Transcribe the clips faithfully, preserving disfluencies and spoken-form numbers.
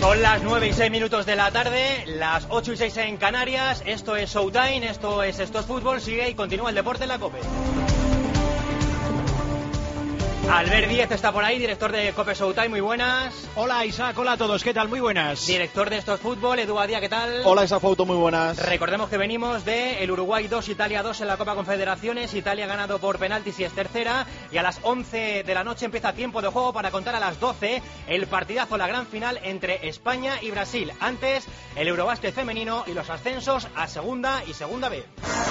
Son las nueve y seis minutos de la tarde, las ocho y seis en Canarias. Esto es Showtime, esto es Esto es Fútbol. Sigue y continúa el deporte en la COPE. Albert Díez está por ahí, director de COPE Showtime, muy buenas. Hola Isaac, hola a todos, ¿qué tal? Muy buenas. Director de Esto es Fútbol, Edu Badía, ¿qué tal? Hola Isaac Fouto, muy buenas. Recordemos que venimos de el Uruguay dos, Italia dos en la Copa Confederaciones. Italia ha ganado por penaltis y es tercera. Y a las once de la noche empieza tiempo de juego para contar a las doce el partidazo, la gran final entre España y Brasil. Antes, el Eurobásquet femenino y los ascensos a segunda y segunda B.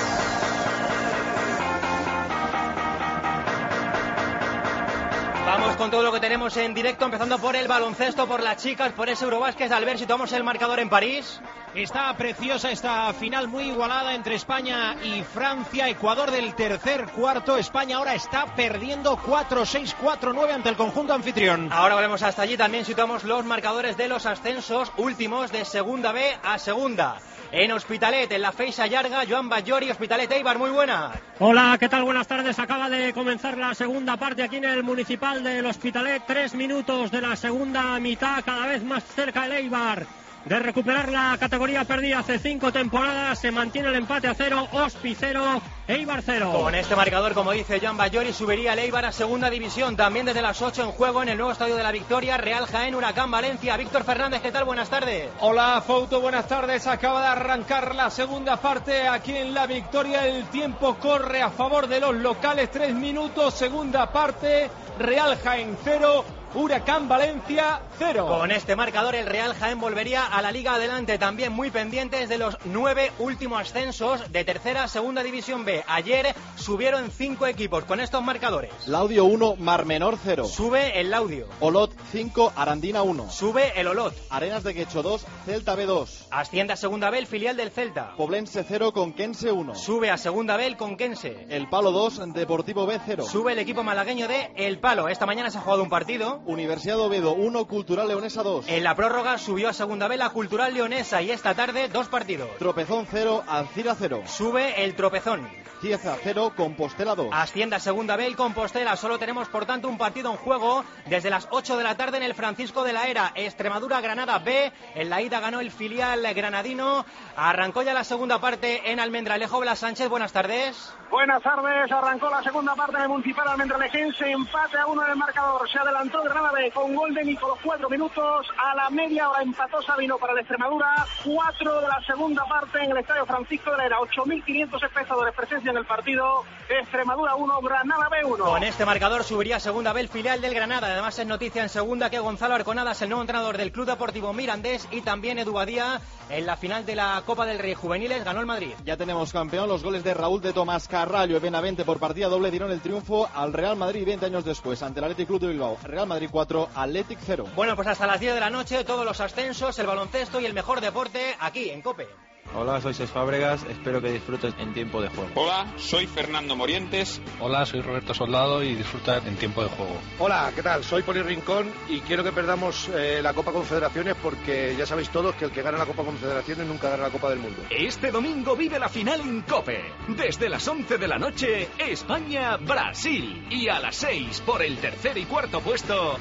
Vamos con todo lo que tenemos en directo, empezando por el baloncesto, por las chicas, por ese Eurobásquet. Albert, situamos el marcador en París. Está preciosa esta final muy igualada entre España y Francia. Ecuador del tercer cuarto. España ahora está perdiendo cuatro seis, cuatro nueve ante el conjunto anfitrión. Ahora volvemos hasta allí. También situamos los marcadores de los ascensos últimos de segunda B a segunda. En Hospitalet, en la Feixa Llarga, Joan Batllori, Hospitalet Eibar, muy buena. Hola, ¿qué tal? Buenas tardes. Acaba de comenzar la segunda parte aquí en el Municipal del Hospitalet. Tres minutos de la segunda mitad, cada vez más cerca el Eibar de recuperar la categoría perdida hace cinco temporadas. Se mantiene el empate a cero, Hospi cero, Eibar cero. Con este marcador, como dice Joan Batllori, subiría el Eibar a segunda división. También desde las ocho en juego en el nuevo Estadio de la Victoria, Real Jaén, Huracán Valencia. Víctor Fernández, ¿qué tal? Buenas tardes. Hola Fouto, buenas tardes. Acaba de arrancar la segunda parte aquí en la Victoria. El tiempo corre a favor de los locales. Tres minutos, segunda parte. Real Jaén cero, Huracán Valencia cero. Con este marcador el Real Jaén volvería a la Liga Adelante, también muy pendientes de los nueve últimos ascensos de tercera a segunda división B. Ayer subieron cinco equipos con estos marcadores. Laudio uno, Mar Menor cero. Sube el Laudio. Olot cinco, Arandina uno. Sube el Olot. Arenas de Quecho dos, Celta B dos. Asciende a segunda B el filial del Celta. Poblense cero, Conquense uno. Sube a segunda B el Conquense. El Palo dos, Deportivo B cero. Sube el equipo malagueño de El Palo. Esta mañana se ha jugado un partido. Universidad de Oviedo uno, Cultural Leonesa dos. En la prórroga subió a segunda B la Cultural Leonesa y esta tarde dos partidos. Tropezón cero, Alcira cero. Sube el Tropezón. Cieza cero, Compostela dos. Asciende a segunda B el Compostela. Solo tenemos por tanto un partido en juego desde las ocho de la tarde en el Francisco de la Era. Extremadura-Granada B. En la ida ganó el filial granadino. Arrancó ya la segunda parte en Almendralejo. Blas Sánchez, buenas tardes. Buenas tardes, arrancó la segunda parte del Municipal Almendralejense, empate a uno en el marcador, se adelantó Granada B con gol de Nico los cuatro minutos, a la media hora empató Sabino para el Extremadura, cuatro de la segunda parte en el Estadio Francisco de la Era, ocho mil quinientos espectadores presencia en el partido, Extremadura uno, Granada B uno. Con este marcador subiría a segunda B el filial del Granada, además es noticia en segunda que Gonzalo Arconadas, el nuevo entrenador del Club Deportivo Mirandés, y también Edu Badía, en la final de la Copa del Rey Juveniles, ganó el Madrid. Ya tenemos campeón, los goles de Raúl de Tomás Carrallo y Benavente por partida doble dieron el triunfo al Real Madrid veinte años después ante el Athletic Club de Bilbao. Real Madrid cuatro, Athletic cero. Bueno, pues hasta las diez de la noche todos los ascensos, el baloncesto y el mejor deporte aquí en COPE. Hola, soy Cés Fábregas, espero que disfrutes en tiempo de juego. Hola, soy Fernando Morientes. Hola, soy Roberto Soldado y disfruta en tiempo de juego. Hola, ¿qué tal? Soy Poli Rincón y quiero que perdamos eh, la Copa Confederaciones porque ya sabéis todos que el que gana la Copa Confederaciones nunca gana la Copa del Mundo. Este domingo vive la final en COPE. Desde las once de la noche, España-Brasil. Y a las seis, por el tercer y cuarto puesto,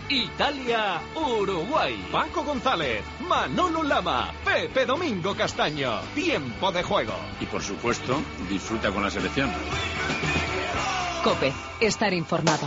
Italia-Uruguay. Paco González, Manolo Lama, Pepe Domingo Castaño. Tiempo de juego. Y por supuesto, disfruta con la selección. COPE, estar informado.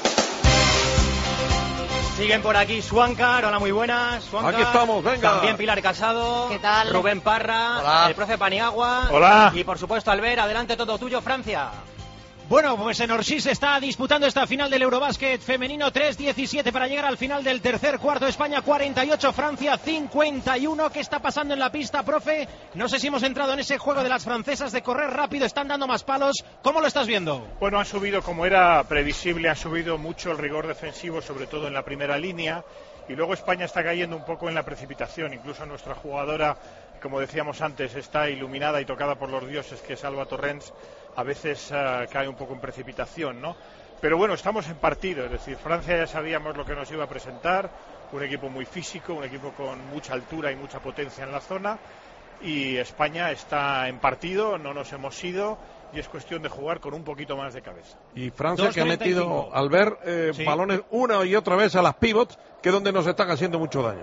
Siguen por aquí Suáncar, hola, muy buenas. Suáncar. Aquí estamos, venga. También Pilar Casado. ¿Qué tal? Rubén Parra. Hola. El profe Paniagua. Hola. Y por supuesto Albert, adelante todo tuyo, Francia. Bueno, pues en Orsi se está disputando esta final del Eurobásquet femenino, tres diecisiete para llegar al final del tercer cuarto. España cuarenta y ocho, Francia cincuenta y uno. ¿Qué está pasando en la pista, profe? No sé si hemos entrado en ese juego de las francesas de correr rápido, están dando más palos. ¿Cómo lo estás viendo? Bueno, han subido, como era previsible, han subido mucho el rigor defensivo, sobre todo en la primera línea. Y luego España está cayendo un poco en la precipitación. Incluso nuestra jugadora, como decíamos antes, está iluminada y tocada por los dioses, que es Alba Torrents. A veces uh, cae un poco en precipitación, ¿no? Pero bueno, estamos en partido, es decir, Francia ya sabíamos lo que nos iba a presentar, un equipo muy físico, un equipo con mucha altura y mucha potencia en la zona, y España está en partido, no nos hemos ido, y es cuestión de jugar con un poquito más de cabeza. Y Francia que ha metido, al ver eh, sí. balones una y otra vez a las pivots, que es donde nos están haciendo mucho daño.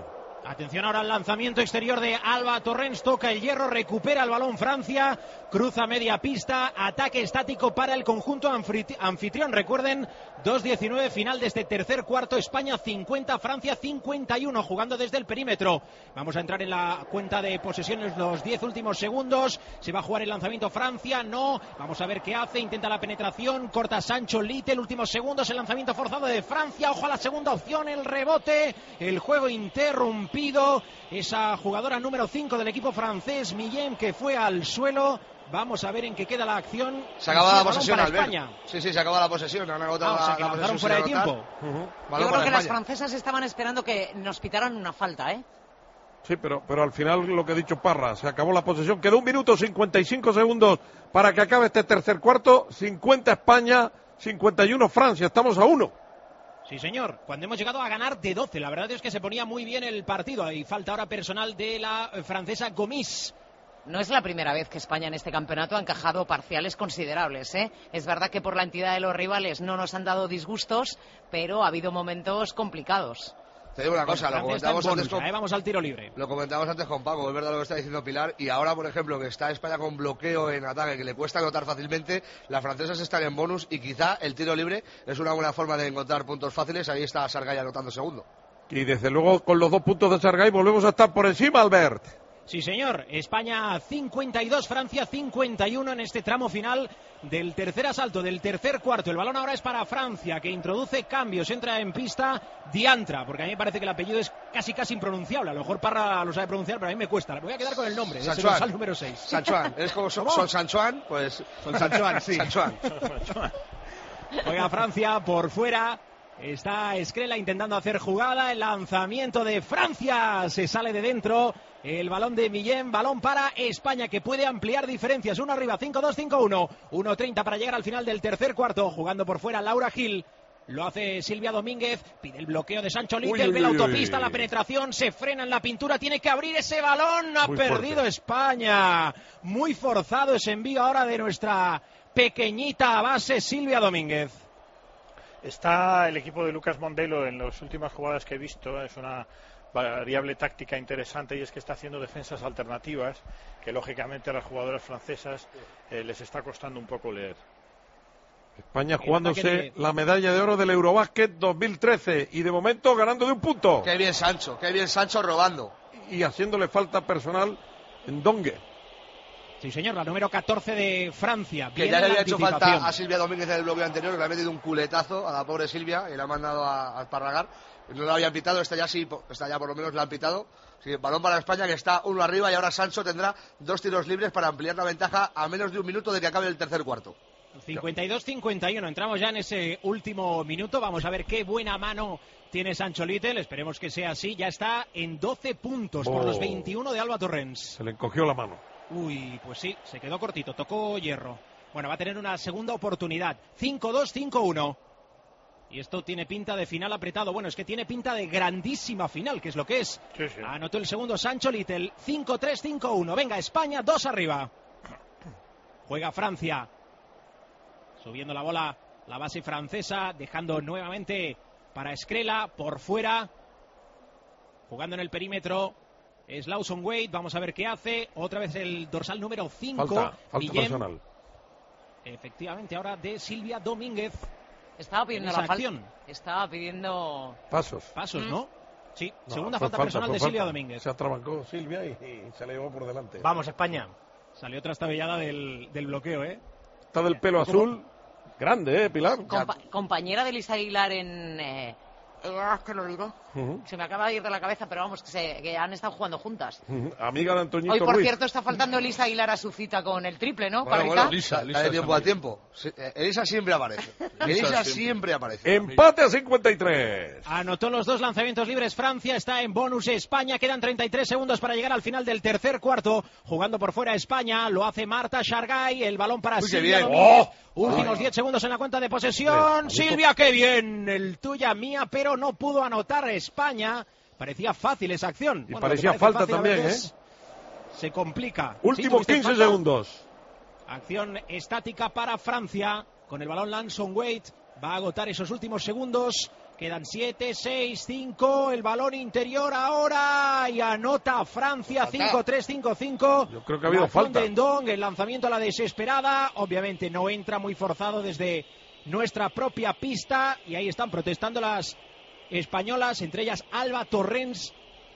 Atención ahora al lanzamiento exterior de Alba Torrens, toca el hierro, recupera el balón Francia, cruza media pista, ataque estático para el conjunto anfitrión. Recuerden, dos diecinueve final de este tercer cuarto, España cincuenta, Francia cincuenta y uno, jugando desde el perímetro. Vamos a entrar en la cuenta de posesiones los diez últimos segundos. Se va a jugar el lanzamiento Francia, no, vamos a ver qué hace, intenta la penetración, corta Sancho Little, últimos segundos, el lanzamiento forzado de Francia, ojo a la segunda opción, el rebote, el juego interrumpido. Esa jugadora número cinco del equipo francés, Millén, que fue al suelo. Vamos a ver en qué queda la acción. Se acaba la posesión, Albert. España. Sí, sí, se acaba la posesión. Han agotado ah, o sea, la, la posesión fuera de tiempo. Uh-huh. Yo creo que las francesas estaban esperando que nos pitaran una falta, ¿eh? Sí, pero, pero al final lo que ha dicho Parra, se acabó la posesión. Quedó un minuto cincuenta y cinco segundos para que acabe este tercer cuarto. cincuenta España, cincuenta y uno Francia. Estamos a uno. Sí, señor, cuando hemos llegado a ganar de doce, la verdad es que se ponía muy bien el partido. Hay falta ahora personal de la francesa Gomis. No es la primera vez que España en este campeonato ha encajado parciales considerables, ¿eh? Es verdad que por la entidad de los rivales no nos han dado disgustos, pero ha habido momentos complicados. Te digo una cosa, lo comentábamos antes con... eh, vamos al tiro libre. Lo comentábamos antes con Paco, es verdad lo que está diciendo Pilar, y ahora, por ejemplo, que está España con bloqueo en ataque, que le cuesta anotar fácilmente, las francesas están en bonus y quizá el tiro libre es una buena forma de encontrar puntos fáciles. Ahí está Sargay anotando segundo. Y desde luego con los dos puntos de Sargay volvemos a estar por encima, Albert. Sí, señor. España cincuenta y dos, Francia cincuenta y uno en este tramo final del tercer asalto, del tercer cuarto. El balón ahora es para Francia, que introduce cambios. Entra en pista Diantra, porque a mí me parece que el apellido es casi casi impronunciable. A lo mejor Parra lo sabe pronunciar, pero a mí me cuesta. Me voy a quedar con el nombre. Sanchuan. El número seis. Sanchuan. ¿Es como Sol, Sol Sanchuan? Pues Sol Sanchuan, sí. Sanchuan. Juega Francia por fuera. Está Eskrela intentando hacer jugada. El lanzamiento de Francia se sale de dentro. El balón de Millén, balón para España, que puede ampliar diferencias. Uno arriba, cinco dos, cinco uno. uno treinta para llegar al final del tercer cuarto. Jugando por fuera Laura Gil. Lo hace Silvia Domínguez. Pide el bloqueo de Sancho Little. Ve la autopista, uy, uy. La penetración. Se frena en la pintura. Tiene que abrir ese balón. Ha Muy perdido fuerte. España. Muy forzado ese envío ahora de nuestra pequeñita base Silvia Domínguez. Está el equipo de Lucas Mondelo en las últimas jugadas que he visto. Es una variable táctica interesante, y es que está haciendo defensas alternativas que lógicamente a las jugadoras francesas eh, les está costando un poco leer. España jugándose la medalla de oro del Eurobásquet dos mil trece y de momento ganando de un punto. Qué bien Sancho, qué bien Sancho robando. Y haciéndole falta personal en Dongue. Sí, señor, la número catorce de Francia. Que ya le había hecho falta a Silvia Domínguez en el bloqueo anterior, que le ha metido un culetazo a la pobre Silvia y la ha mandado a, a esparragar. No lo habían pitado, esta ya sí, esta ya por lo menos la han pitado. Sí, balón para España, que está uno arriba, y ahora Sancho tendrá dos tiros libres para ampliar la ventaja a menos de un minuto de que acabe el tercer cuarto. cincuenta y dos cincuenta y uno, entramos ya en ese último minuto. Vamos a ver qué buena mano tiene Sancho Little, esperemos que sea así. Ya está en doce puntos oh. por los veintiuno de Alba Torrens. Se le encogió la mano. Uy, pues sí, se quedó cortito, tocó hierro. Bueno, va a tener una segunda oportunidad. cinco dos, cinco uno. Y esto tiene pinta de final apretado. Bueno, es que tiene pinta de grandísima final, que es lo que es. Sí, sí. Anotó el segundo Sancho Little. cinco tres, cinco uno. Venga, España, dos arriba. Juega Francia. Subiendo la bola la base francesa, dejando nuevamente para Eskrela por fuera. Jugando en el perímetro es Lawson Wade. Vamos a ver qué hace. Otra vez el dorsal número cinco. Falta, falta personal. Efectivamente, ahora de Silvia Domínguez. Estaba pidiendo la falta. Estaba pidiendo pasos. Pasos, ¿Mm? ¿no? Sí, no, segunda falta, falta personal de falta. Silvia Domínguez. Se atrabancó Silvia y, y se la llevó por delante. Vamos, España. Salió trastabillada del, del bloqueo, ¿eh? Está del pelo azul. Grande, ¿eh, Pilar? Compa compañera de Elisa Aguilar en... Eh... Ah, que lo digo. Uh-huh. Se me acaba de ir de la cabeza, pero vamos, que, se, que han estado jugando juntas. Uh-huh. Amiga de Antoñito Hoy, por Ruiz. cierto, está faltando Elisa Aguilar a su cita con el triple, ¿no? Bueno, bueno, Elisa, Elisa de tiempo a tiempo. Elisa siempre aparece. Elisa siempre aparece. Empate a cincuenta y tres. Anotó los dos lanzamientos libres Francia, está en bonus España. Quedan treinta y tres segundos para llegar al final del tercer cuarto. Jugando por fuera España, lo hace Marta Sargay. El balón para Uy, Silvia. Oh. Últimos diez segundos en la cuenta de posesión. Bien, Silvia, qué bien. El tuya mía, pero no pudo anotar España. Parecía fácil esa acción. Y bueno, parecía falta también, ¿eh? Se complica. Últimos ¿Sí, quince segundos. Acción estática para Francia. Con el balón Lawson Wade va a agotar esos últimos segundos Quedan siete, seis, cinco, el balón interior ahora y anota Francia cinco tres, cinco cinco. Yo creo que ha habido falta. De Ndong, el lanzamiento a la desesperada, obviamente no entra, muy forzado desde nuestra propia pista y ahí están protestando las españolas, entre ellas Alba Torrens,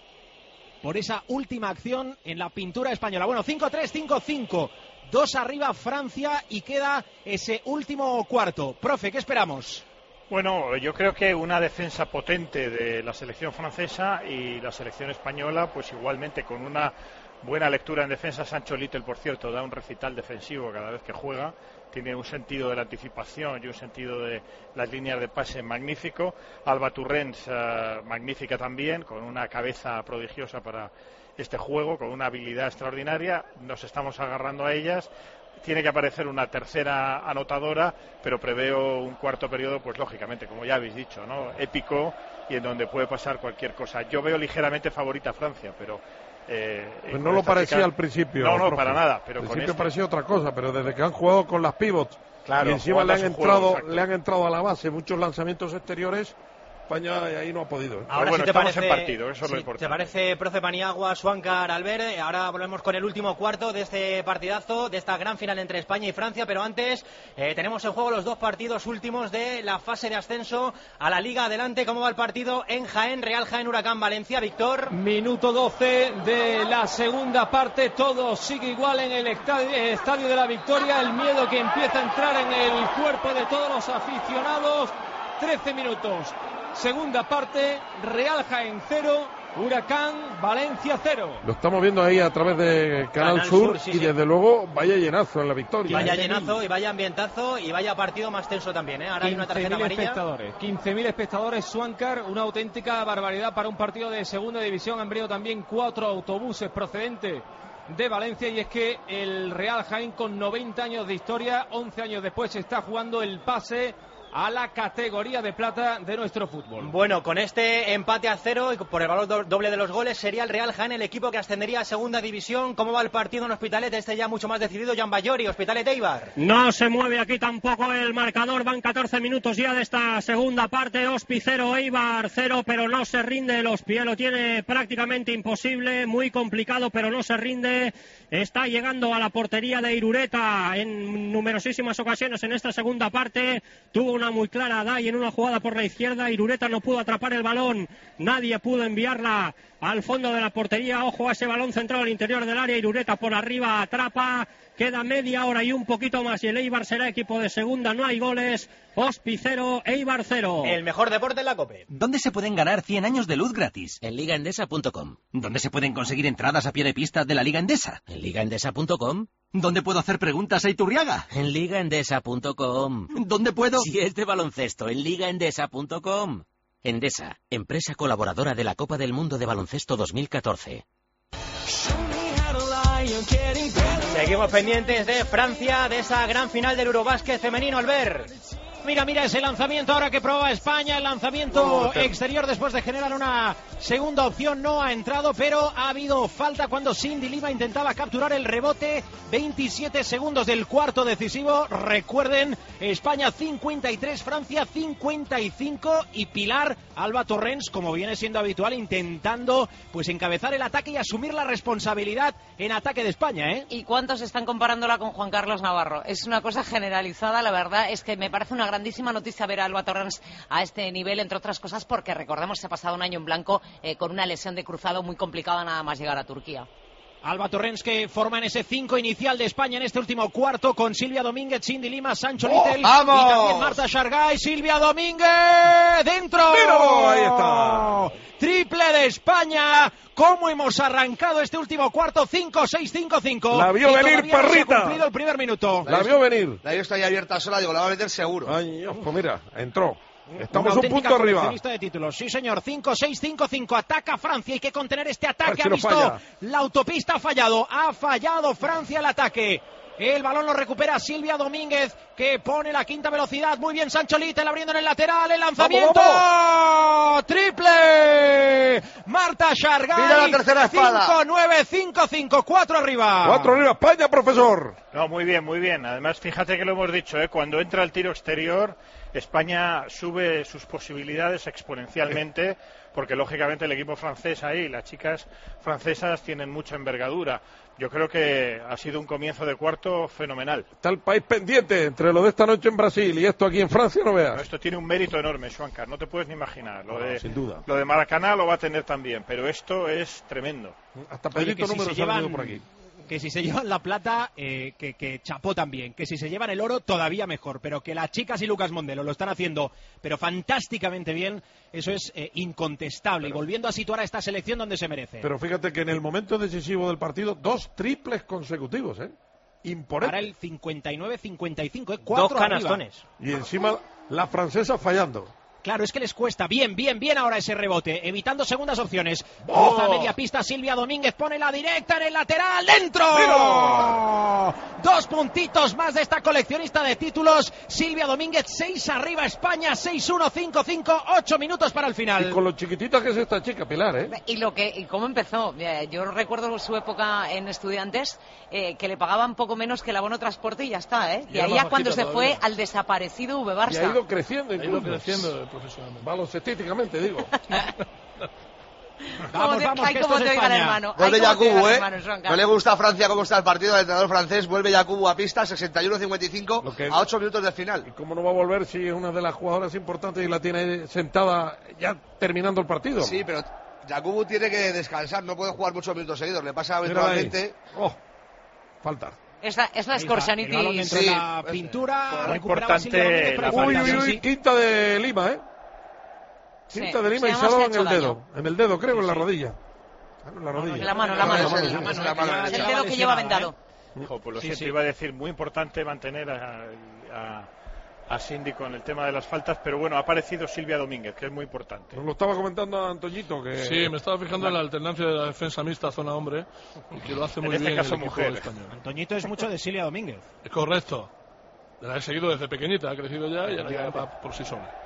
por esa última acción en la pintura española. Bueno, cinco tres, cinco cinco, dos arriba Francia y queda ese último cuarto. Profe, ¿qué esperamos? Bueno, yo creo que una defensa potente de la selección francesa y la selección española, pues igualmente con una buena lectura en defensa. Sancho Little, por cierto, da un recital defensivo cada vez que juega, tiene un sentido de la anticipación y un sentido de las líneas de pase magnífico. Alba Torrens, uh, magnífica también, con una cabeza prodigiosa para este juego, con una habilidad extraordinaria. Nos estamos agarrando a ellas. Tiene que aparecer una tercera anotadora, pero preveo un cuarto periodo, pues lógicamente, como ya habéis dicho, ¿no? Épico y en donde puede pasar cualquier cosa. Yo veo ligeramente favorita a Francia, pero... Eh, pues no lo parecía chica... al principio. No, no, profe. para nada. Pero al con principio este... parecía otra cosa, pero desde que han jugado con las pivots, claro, y encima le han, entrado, juego, le han entrado a la base muchos lanzamientos exteriores, España ahí no ha podido. ¿eh? Ahora, bueno, si te estamos parece, en partido, eso es si lo importante. ¿Te parece, profe Paniagua, Suáncar, Albert? Ahora volvemos con el último cuarto de este partidazo, de esta gran final entre España y Francia, pero antes eh, tenemos en juego los dos partidos últimos de la fase de ascenso a la Liga. Adelante, ¿cómo va el partido en Jaén? Real Jaén, Huracán Valencia, Víctor. Minuto doce de la segunda parte, todo sigue igual en el Estadio de la Victoria, el miedo que empieza a entrar en el cuerpo de todos los aficionados. trece minutos. Segunda parte, Real Jaén cero, Huracán Valencia cero. Lo estamos viendo ahí a través de Canal, Canal Sur, Sur sí, y sí. desde luego vaya llenazo en la Victoria. Vaya llenazo y vaya ambientazo y vaya partido más tenso también, ¿eh? Ahora hay una tarjeta amarilla. Espectadores, quince mil espectadores, Suáncar, una auténtica barbaridad para un partido de segunda división. Han venido también cuatro autobuses procedentes de Valencia y es que el Real Jaén, con noventa años de historia, once años después está jugando el pase a la categoría de plata de nuestro fútbol. Bueno, con este empate a cero y por el valor doble de los goles, sería el Real Jaén el equipo que ascendería a segunda división. ¿Cómo va el partido en Hospitalet? Este ya mucho más decidido, Jan Bayori, Hospitalet Eibar. No se mueve aquí tampoco el marcador, van catorce minutos ya de esta segunda parte. Hospi cero, Eibar cero, pero no se rinde. El Hospi lo tiene prácticamente imposible, muy complicado, pero no se rinde. Está llegando a la portería de Irureta en numerosísimas ocasiones en esta segunda parte. Tuvo una muy clara Day en una jugada por la izquierda. Irureta no pudo atrapar el balón, nadie pudo enviarla al fondo de la portería. Ojo a ese balón centrado al interior del área. Irureta por arriba atrapa. Queda media hora y un poquito más y el Eibar será equipo de segunda. No hay goles. Hospi cero, Eibar cero. El mejor deporte en la COPE. ¿Dónde se pueden ganar cien años de luz gratis? En liga endesa punto com. ¿Dónde se pueden conseguir entradas a pie de pista de la Liga Endesa? En liga endesa punto com. ¿Dónde puedo hacer preguntas a Iturriaga? En liga endesa punto com. ¿Dónde puedo? Si es de baloncesto, en liga endesa punto com. Endesa, empresa colaboradora de la Copa del Mundo de Baloncesto dos mil catorce. Seguimos pendientes de Francia, de esa gran final del Eurobásquet femenino, Albert. Mira, mira ese lanzamiento ahora que prueba España, el lanzamiento oh, exterior después de generar una segunda opción, no ha entrado, pero ha habido falta cuando Cindy Lima intentaba capturar el rebote. veintisiete segundos del cuarto decisivo, recuerden, España cincuenta y tres, Francia cincuenta y cinco y Pilar Alba Torrens, como viene siendo habitual, intentando pues encabezar el ataque y asumir la responsabilidad en ataque de España, ¿eh? ¿Y cuántos están comparándola con Juan Carlos Navarro? Es una cosa generalizada, la verdad es que me parece una grandísima noticia ver a Alba Torrens a este nivel, entre otras cosas porque recordemos se ha pasado un año en blanco eh, con una lesión de cruzado muy complicada nada más llegar a Turquía. Alba Torrens que forma en ese cinco inicial de España en este último cuarto con Silvia Domínguez, Cindy Lima, Sancho ¡Oh, Little vamos! Y también Marta Shargay. Silvia Domínguez dentro. ¡Míralo! Ahí está. Triple de España. ¿Cómo hemos arrancado este último cuarto? cinco seis cinco cinco. La vio venir, Parrita. No se ha cumplido el primer minuto. La, la vio venir. La vio está ahí abierta sola, digo, la va a meter seguro. Ay, pues mira, entró. Estamos Una un punto arriba. De títulos. Sí, señor. cinco seis cinco cinco. Ataca Francia. Hay que contener este ataque. Ha si visto no la autopista. Ha fallado. Ha fallado Francia el ataque. El balón lo recupera Silvia Domínguez, que pone la quinta velocidad. Muy bien Sancho Little abriendo en el lateral. El lanzamiento. ¡Vamos, vamos! ¡Triple! Marta Shargay. Mira la tercera espada. cinco nueve cinco cinco. cuatro arriba. cuatro arriba España, profesor. No, muy bien, muy bien. Además, fíjate que lo hemos dicho, ¿eh? Cuando entra el tiro exterior, España sube sus posibilidades exponencialmente, porque lógicamente el equipo francés ahí, las chicas francesas tienen mucha envergadura. Yo creo que ha sido un comienzo de cuarto fenomenal. Está el país pendiente entre lo de esta noche en Brasil y esto aquí en Francia, no veas. Pero esto tiene un mérito enorme, Schwankar, no te puedes ni imaginar. Lo No, de, sin duda. Lo de Maracaná lo va a tener también, pero esto es tremendo. Hasta Oye, que si número se se ha llevan- venido por aquí. Que si se llevan la plata, eh, que, que chapó también. Que si se llevan el oro, todavía mejor. Pero que las chicas y Lucas Mondelo lo están haciendo, pero fantásticamente bien, eso es eh, incontestable. Y volviendo a situar a esta selección donde se merece. Pero fíjate que en el momento decisivo del partido, dos triples consecutivos, ¿eh? Imponente. Para el cincuenta y nueve cincuenta y cinco, ¿eh? Cuatro Dos canastones. arriba. Y encima la francesa fallando. Claro, es que les cuesta. Bien, bien, bien ahora ese rebote. Evitando segundas opciones. ¡Oh! Cruza media pista Silvia Domínguez. Pone la directa en el lateral. ¡Dentro! ¡Mira! Dos puntitos más de esta coleccionista de títulos. Silvia Domínguez, seis arriba España. seis uno, cinco cinco, ocho minutos para el final. Y con lo chiquitita que es esta chica, Pilar, ¿eh? Y lo que y cómo empezó. Eh, Yo recuerdo su época en Estudiantes, eh, que le pagaban poco menos que el abono transporte y ya está, ¿eh? Y Y era ahí más ya cuando bajita se todavía. fue al desaparecido V. Y Barça. ha ido creciendo Ha ido incluso. creciendo profesionalmente. Baloncetísticamente, digo. Vamos, te- vamos, ay, que cómo esto es te oigan, España. hermano. Gol de Ay, cómo te Yakubu, oigan, ¿eh? hermano, Joan No Carlos. le gusta a Francia cómo está el partido. El entrenador francés vuelve Yakubu a pista, sesenta y uno cincuenta y cinco Lo que- a ocho minutos del final. ¿Y cómo no va a volver si es una de las jugadoras importantes y la tiene ahí sentada ya terminando el partido? Sí, pero Yakubu tiene que descansar, no puede jugar muchos minutos seguidos. Le pasa Mírala ahí. habitualmente. Oh, falta. Esta es la Ahí está, el balón Scorsanity. dentro sí, de la pues, pintura. muy Recuperaba importante Silvia Domínguez, pero la falta, Uy, falta, uy, sí, uy, sí. quinta de Lima, ¿eh? Sí, Quinta de Lima sí, y además se ha dado le ha en hecho el dedo. daño. En el dedo, creo, en la rodilla. Ah, en la rodilla. La mano, la mano. Es el- La es mano, la mano es derecha. el dedo que lleva vendado. Jo, pues lo Sí, siento, sí. iba a decir, muy importante mantener a, a, a Cindy con el tema de las faltas, pero bueno, ha aparecido Silvia Domínguez, que es muy importante. Nos lo estaba comentando Antoñito, que... Sí, me estaba fijando en la alternancia de la defensa mixta zona-hombre, y que lo hace En muy este bien caso, el equipo mujer. español. Antoñito es mucho de Silvia Domínguez. Es correcto. La he seguido desde pequeñita, ha crecido ya y ahora ya va por sí sola.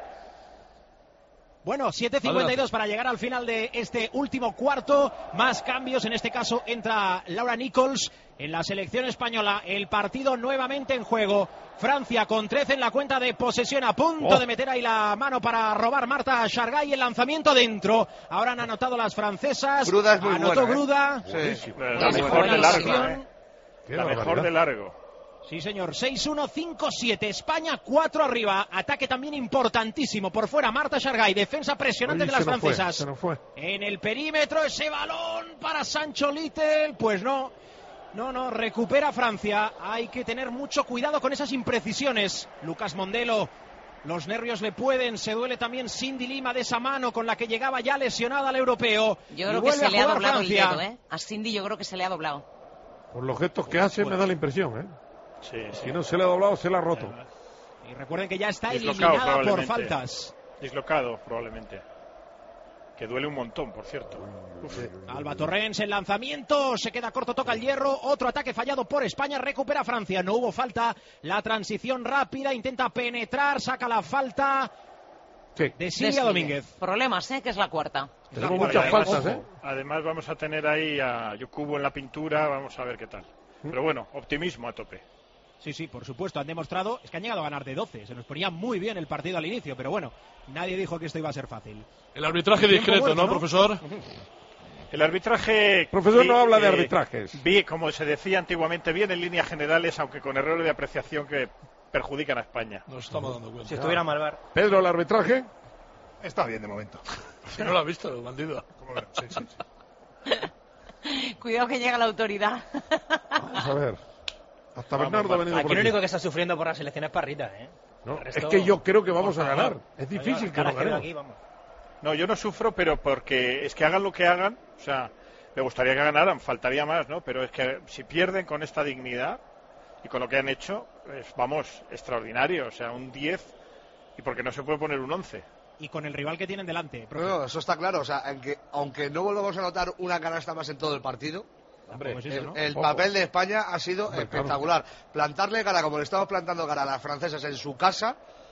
Bueno, siete cincuenta y dos para llegar al final de este último cuarto. Más cambios, en este caso entra Laura Nichols en la selección española. El partido nuevamente en juego. Francia con trece en la cuenta de posesión, a punto Oh. de meter ahí la mano para robar Marta Shargay. El lanzamiento dentro. Ahora han anotado las francesas. Gruda es muy Anotó buena, ¿eh? Gruda. Sí. La Es mejor buena de largo, acción. ¿eh? Qué La mejor barbaridad. de largo. Sí, señor. seis uno, cinco siete. España cuatro arriba. Ataque también importantísimo. Por fuera, Marta Shargay. Defensa presionante Oye, de las se nos fue, francesas. se nos fue. En el perímetro, ese balón para Sancho Little. Pues no. No, no. Recupera Francia. Hay que tener mucho cuidado con esas imprecisiones. Lucas Mondelo. Los nervios le pueden. Se duele también Cindy Lima de esa mano con la que llegaba ya lesionada al europeo. Yo Y creo que vuelve se a le ha jugar doblado Francia. el dedo, ¿eh? A Cindy yo creo que se le ha doblado. Por los gestos que hace me da la impresión, ¿eh? Sí, sí. Si no se le ha doblado, se le ha roto. Y recuerden que ya está Dislocado, eliminada por probablemente. faltas. Dislocado, probablemente. Que duele un montón, por cierto. Uf. Alba Torrens, el lanzamiento, se queda corto, toca el hierro, otro ataque fallado por España, recupera Francia, no hubo falta, la transición rápida, intenta penetrar, saca la falta Sí. de Silvia Domínguez. Problemas, ¿eh? Que es la cuarta. Tenemos Bueno, muchas además, faltas, ¿eh? Además vamos a tener ahí a Yokubo en la pintura, vamos a ver qué tal. Pero bueno, optimismo a tope. Sí, sí, por supuesto, han demostrado, es que han llegado a ganar de doce, se nos ponía muy bien el partido al inicio, pero bueno, nadie dijo que esto iba a ser fácil. El arbitraje Tiempo discreto, muerto, ¿no, ¿no? profesor? El arbitraje... Profesor no vi, habla de eh, arbitrajes. Vi, como se decía antiguamente, bien en líneas generales, aunque con errores de apreciación que perjudican a España. Nos estamos dando cuenta. Si estuviera Malvar. Pedro, el arbitraje. Está bien de momento. Si no lo has visto, el bandido. ¿Cómo no? Sí, sí, sí. Cuidado que llega la autoridad. Vamos a ver. Hasta Vamos, Bernardo ha vamos. venido Aquí por el aquí. único que está sufriendo por la selección es Parrita, ¿eh? No, El resto- es que yo creo que vamos a Por ganar. favor. Es difícil que Ahora no que veo ganemos. aquí, vamos. No, yo no sufro, pero porque es que hagan lo que hagan, o sea, me gustaría que ganaran, faltaría más, ¿no? Pero es que si pierden con esta dignidad y con lo que han hecho, es, vamos, extraordinario, o sea, un diez y porque no se puede poner un once. Y con el rival que tienen delante, profe. No, no, eso está claro. O sea, en que, aunque no volvamos a notar una canasta más en todo el partido, Hombre, es eso, el, ¿no? el Ojo. papel de España ha sido Hombre, espectacular. Plantarle cara, como le estamos plantando cara a las francesas en su casa,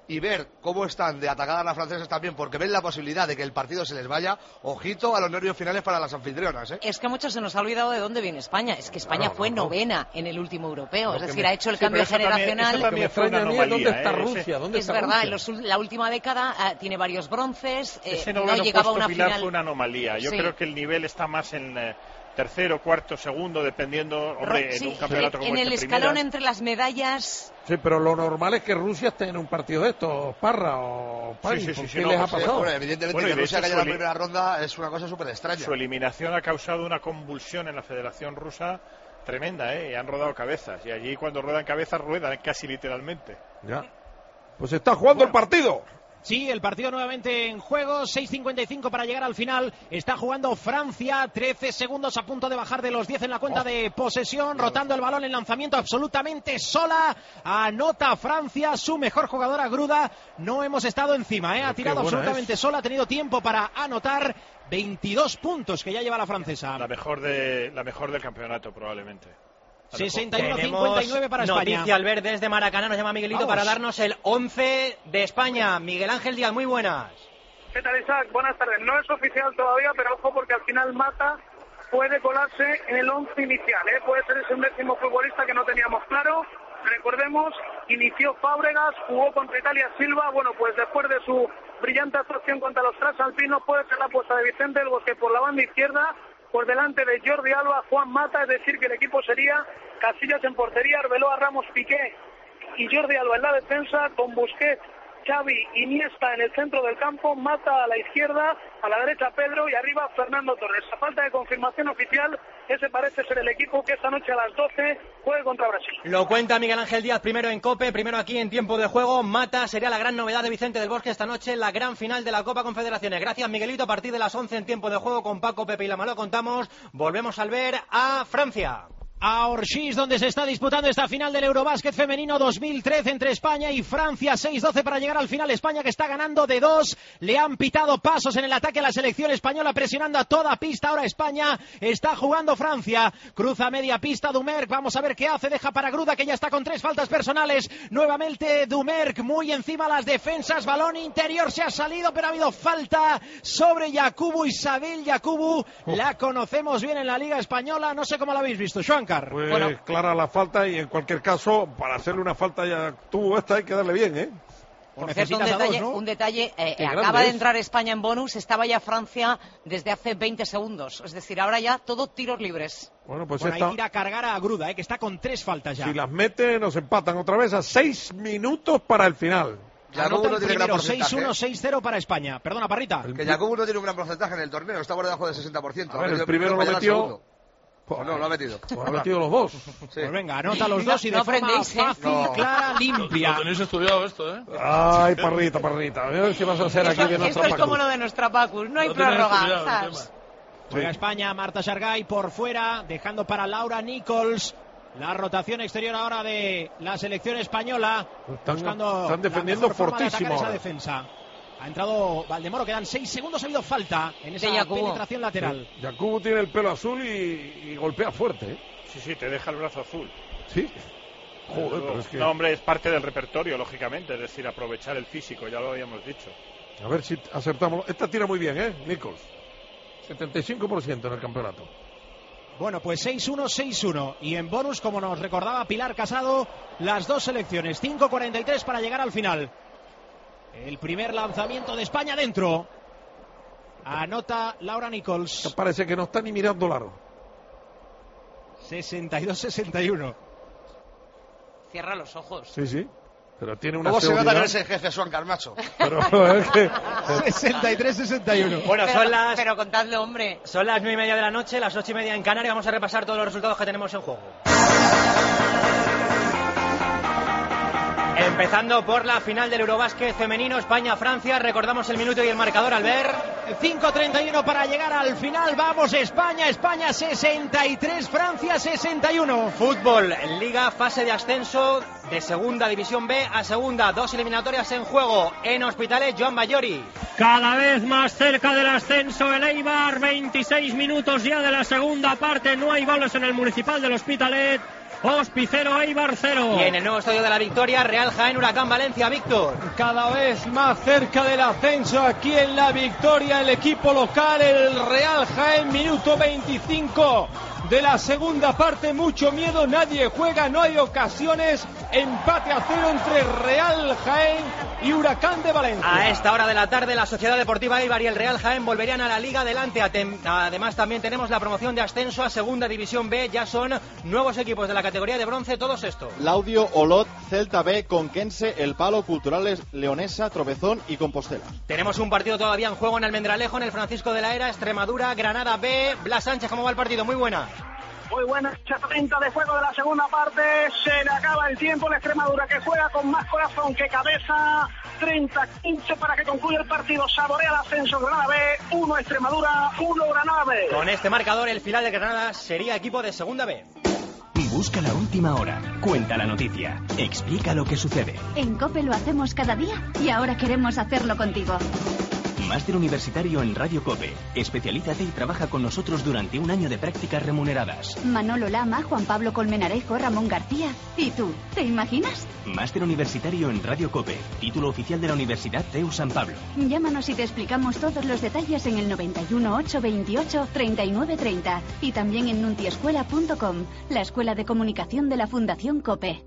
y ver cómo están de atacadas las francesas también, porque ven la posibilidad de que el partido se les vaya, ojito a los nervios finales para las anfitrionas, ¿eh? Es que a muchos se nos ha olvidado de dónde viene España. Es que España Claro, fue no, no. novena en el último europeo. Lo Es que decir, me- ha hecho el sí, cambio pero eso también- generacional. eso también fue una anomalía, ¿Dónde está ¿eh? Rusia? ¿Dónde Es está verdad, Rusia? en los ul- la última década eh, tiene varios bronces. eh, Ese no noveno llegaba a puesto una Pilar final. fue una anomalía. Yo Sí. creo que el nivel está más en eh, tercero, cuarto, segundo, dependiendo, hombre, Sí, en un campeonato como en el este, escalón primeras. entre las medallas. Sí, pero lo normal es que Rusia esté en un partido de estos, Parra o Pani. Sí, sí, sí, ¿Por sí, qué no, les ha pues, pasado? Bueno, evidentemente Bueno, y que de Rusia hecho que haya la su eli- primera ronda es una cosa súper extraña. Su eliminación ha causado una convulsión en la Federación Rusa tremenda, ¿eh? Y han rodado cabezas. Y allí cuando ruedan cabezas, ruedan casi literalmente. Ya. Pues está jugando el partido. Sí, el partido nuevamente en juego, seis cincuenta y cinco para llegar al final. Está jugando Francia, trece segundos a punto de bajar de los diez en la cuenta Oh. de posesión, rotando el balón en lanzamiento absolutamente sola. Anota Francia, su mejor jugadora Gruda. No hemos estado encima, ¿eh? Ha Pero tirado qué buena absolutamente es. sola, ha tenido tiempo para anotar veintidós puntos que ya lleva la francesa. La mejor, de, la mejor del campeonato, probablemente. La mejor. sesenta y uno Tenemos cincuenta y nueve para España. noticia, Albert, desde Maracaná. Nos llama Miguelito Vamos. para darnos el once de España. Miguel Ángel Díaz, muy buenas. ¿Qué tal, Isaac? Buenas tardes. No es oficial todavía, pero ojo porque al final Mata puede colarse en el once inicial, ¿eh? Puede ser ese undécimo futbolista que no teníamos claro. Recordemos, inició Fábregas, jugó contra Italia Silva. Bueno, pues después de su brillante actuación contra los transalpinos, puede ser la apuesta de Vicente del Bosque por la banda izquierda, por delante de Jordi Alba, Juan Mata, es decir, que el equipo sería Casillas en portería, Arbeloa, Ramos, Piqué y Jordi Alba en la defensa, con Busquets, Xavi, Iniesta en el centro del campo, Mata a la izquierda, a la derecha Pedro y arriba Fernando Torres. A falta de confirmación oficial, ese parece ser el equipo que esta noche a las doce juegue contra Brasil. Lo cuenta Miguel Ángel Díaz, primero en COPE, primero aquí en tiempo de juego. Mata sería la gran novedad de Vicente del Bosque esta noche en la gran final de la Copa Confederaciones. Gracias, Miguelito. A partir de las once en tiempo de juego con Paco, Pepe y Lama lo contamos. Volvemos al ver a Francia. A Orchís, donde se está disputando esta final del Eurobásquet femenino dos mil trece entre España y Francia. seis doce para llegar al final. España que está ganando de dos. Le han pitado pasos en el ataque a la selección española, presionando a toda pista. Ahora España está jugando Francia. Cruza media pista Dumerc. Vamos a ver qué hace. Deja para Gruda, que ya está con tres faltas personales. Nuevamente Dumerc, muy encima las defensas. Balón interior, se ha salido, pero ha habido falta sobre Yakubu, Isabel Yakubu. La conocemos bien en la Liga Española. No sé cómo la habéis visto, Xuancar. Pues Bueno. clara la falta y en cualquier caso, para hacerle una falta ya tú esta hay que darle bien, ¿eh? O Por cierto, un necesitas a detalle, dos, ¿no? un detalle eh, Qué acaba grande de es. entrar España en bonus, estaba ya Francia desde hace veinte segundos. Es decir, ahora ya todo tiros libres. Bueno, pues Bueno, hay esta, que ir a cargar a Gruda, eh, que está con tres faltas ya. si las mete, nos empatan otra vez a seis minutos para el final. Yakubu Anota no el tiene gran primero, seis porcentaje. uno, seis cero para España. Perdona, Parrita. Que Yakubu no tiene un gran porcentaje en el torneo, está por debajo del sesenta por ciento. A ver, Ha el metido primero lo mañana el metió. segundo. Pues no, lo ha metido. Pues ha metido los dos. Sí. Pues venga, anota los dos y de No forma aprendéis, ¿eh? fácil, No. clara, Lo limpia. tenéis estudiado esto, ¿eh? Ay, parrita, parrita. A ver si vas a hacer aquí Esto, de nuestra esto es como Paco. lo de nuestra Pacus, no hay Lo tenéis prórroga. estudiado, el ¿sabes? tema. Juega España, Marta Shargay por fuera, dejando para Laura Nichols. La rotación exterior ahora de la selección española. Están- buscando están defendiendo la mejor forma de atacar fortísimo esa ahora. defensa. Ha entrado Valdemoro, quedan seis segundos, ha habido falta en esa De Yakubu. penetración lateral. Yakubu tiene el pelo azul y, y golpea fuerte, ¿eh? Sí, sí, te deja el brazo azul. Sí. Joder, pero es que... No, hombre, es parte del repertorio, lógicamente. Es decir, aprovechar el físico, ya lo habíamos dicho. A ver si acertamos. Esta tira muy bien, ¿eh? Nichols. setenta y cinco por ciento en el campeonato. Bueno, pues seis uno, seis uno. Y en bonus, como nos recordaba Pilar Casado, las dos selecciones. cinco cuarenta y tres para llegar al final. El primer lanzamiento de España dentro. Anota Laura Nichols. Parece que no está ni mirando largo. sesenta y dos sesenta y uno. Cierra los ojos. Sí, sí. Pero tiene una ¿Cómo se nota que seguridad. eres el jefe, Suan Carmacho? Pero es que... sesenta y tres sesenta y uno. Bueno, Pero, son las, pero contadle, hombre. son las nueve y media de la noche, las ocho y media en Canarias. Vamos a repasar todos los resultados que tenemos en juego. Empezando por la final del Eurobásquet femenino, España-Francia. Recordamos el minuto y el marcador al ver. cinco treinta y uno para llegar al final. Vamos, España, España sesenta y tres, Francia sesenta y uno. Fútbol, Liga, fase de ascenso de segunda división B a segunda. Dos eliminatorias en juego. En Hospitalet, Joan Bayori. Cada vez más cerca del ascenso el Eibar, veintiséis minutos ya de la segunda parte, no hay goles en el Municipal del Hospitalet. Hospicero Eibar cero. Y en el nuevo estadio de la Victoria, Real Jaén Huracán Valencia, Víctor. Cada vez más cerca del ascenso aquí en la Victoria el equipo local, el Real Jaén, minuto veinticinco de la segunda parte, mucho miedo, nadie juega, no hay ocasiones, empate a cero entre Real Jaén y Huracán de Valencia. A esta hora de la tarde la Sociedad Deportiva Eibar y el Real Jaén volverían a la Liga adelante. Además también tenemos la promoción de ascenso a Segunda División B, ya son nuevos equipos de la categoría de bronce, todos estos. Laudio, Olot, Celta B, Conquense, El Palo, Culturales Leonesa, Tropezón y Compostela. Tenemos un partido todavía en juego en Almendralejo, en el Francisco de la Era, Extremadura, Granada B. Blas Sánchez, ¿cómo va el partido? Muy buena. Muy buena, treinta de juego de la segunda parte, se le acaba el tiempo, la Extremadura que juega con más corazón que cabeza, treinta quince para que concluya el partido, saborea el ascenso Granada B, uno Extremadura, uno Granada B. Con este marcador el final de Granada sería equipo de segunda B. Busca la última hora, cuenta la noticia, explica lo que sucede. En COPE lo hacemos cada día y ahora queremos hacerlo contigo. Máster universitario en Radio COPE. Especialízate y trabaja con nosotros durante un año de prácticas remuneradas. Manolo Lama, Juan Pablo Colmenarejo, Ramón García. ¿Y tú? ¿Te imaginas? Máster universitario en Radio COPE. Título oficial de la Universidad C E U San Pablo. Llámanos y te explicamos todos los detalles en el noventa y uno, ocho veintiocho, treinta y nueve treinta. Y también en nuntiescuela punto com, la escuela de comunicación de la Fundación COPE.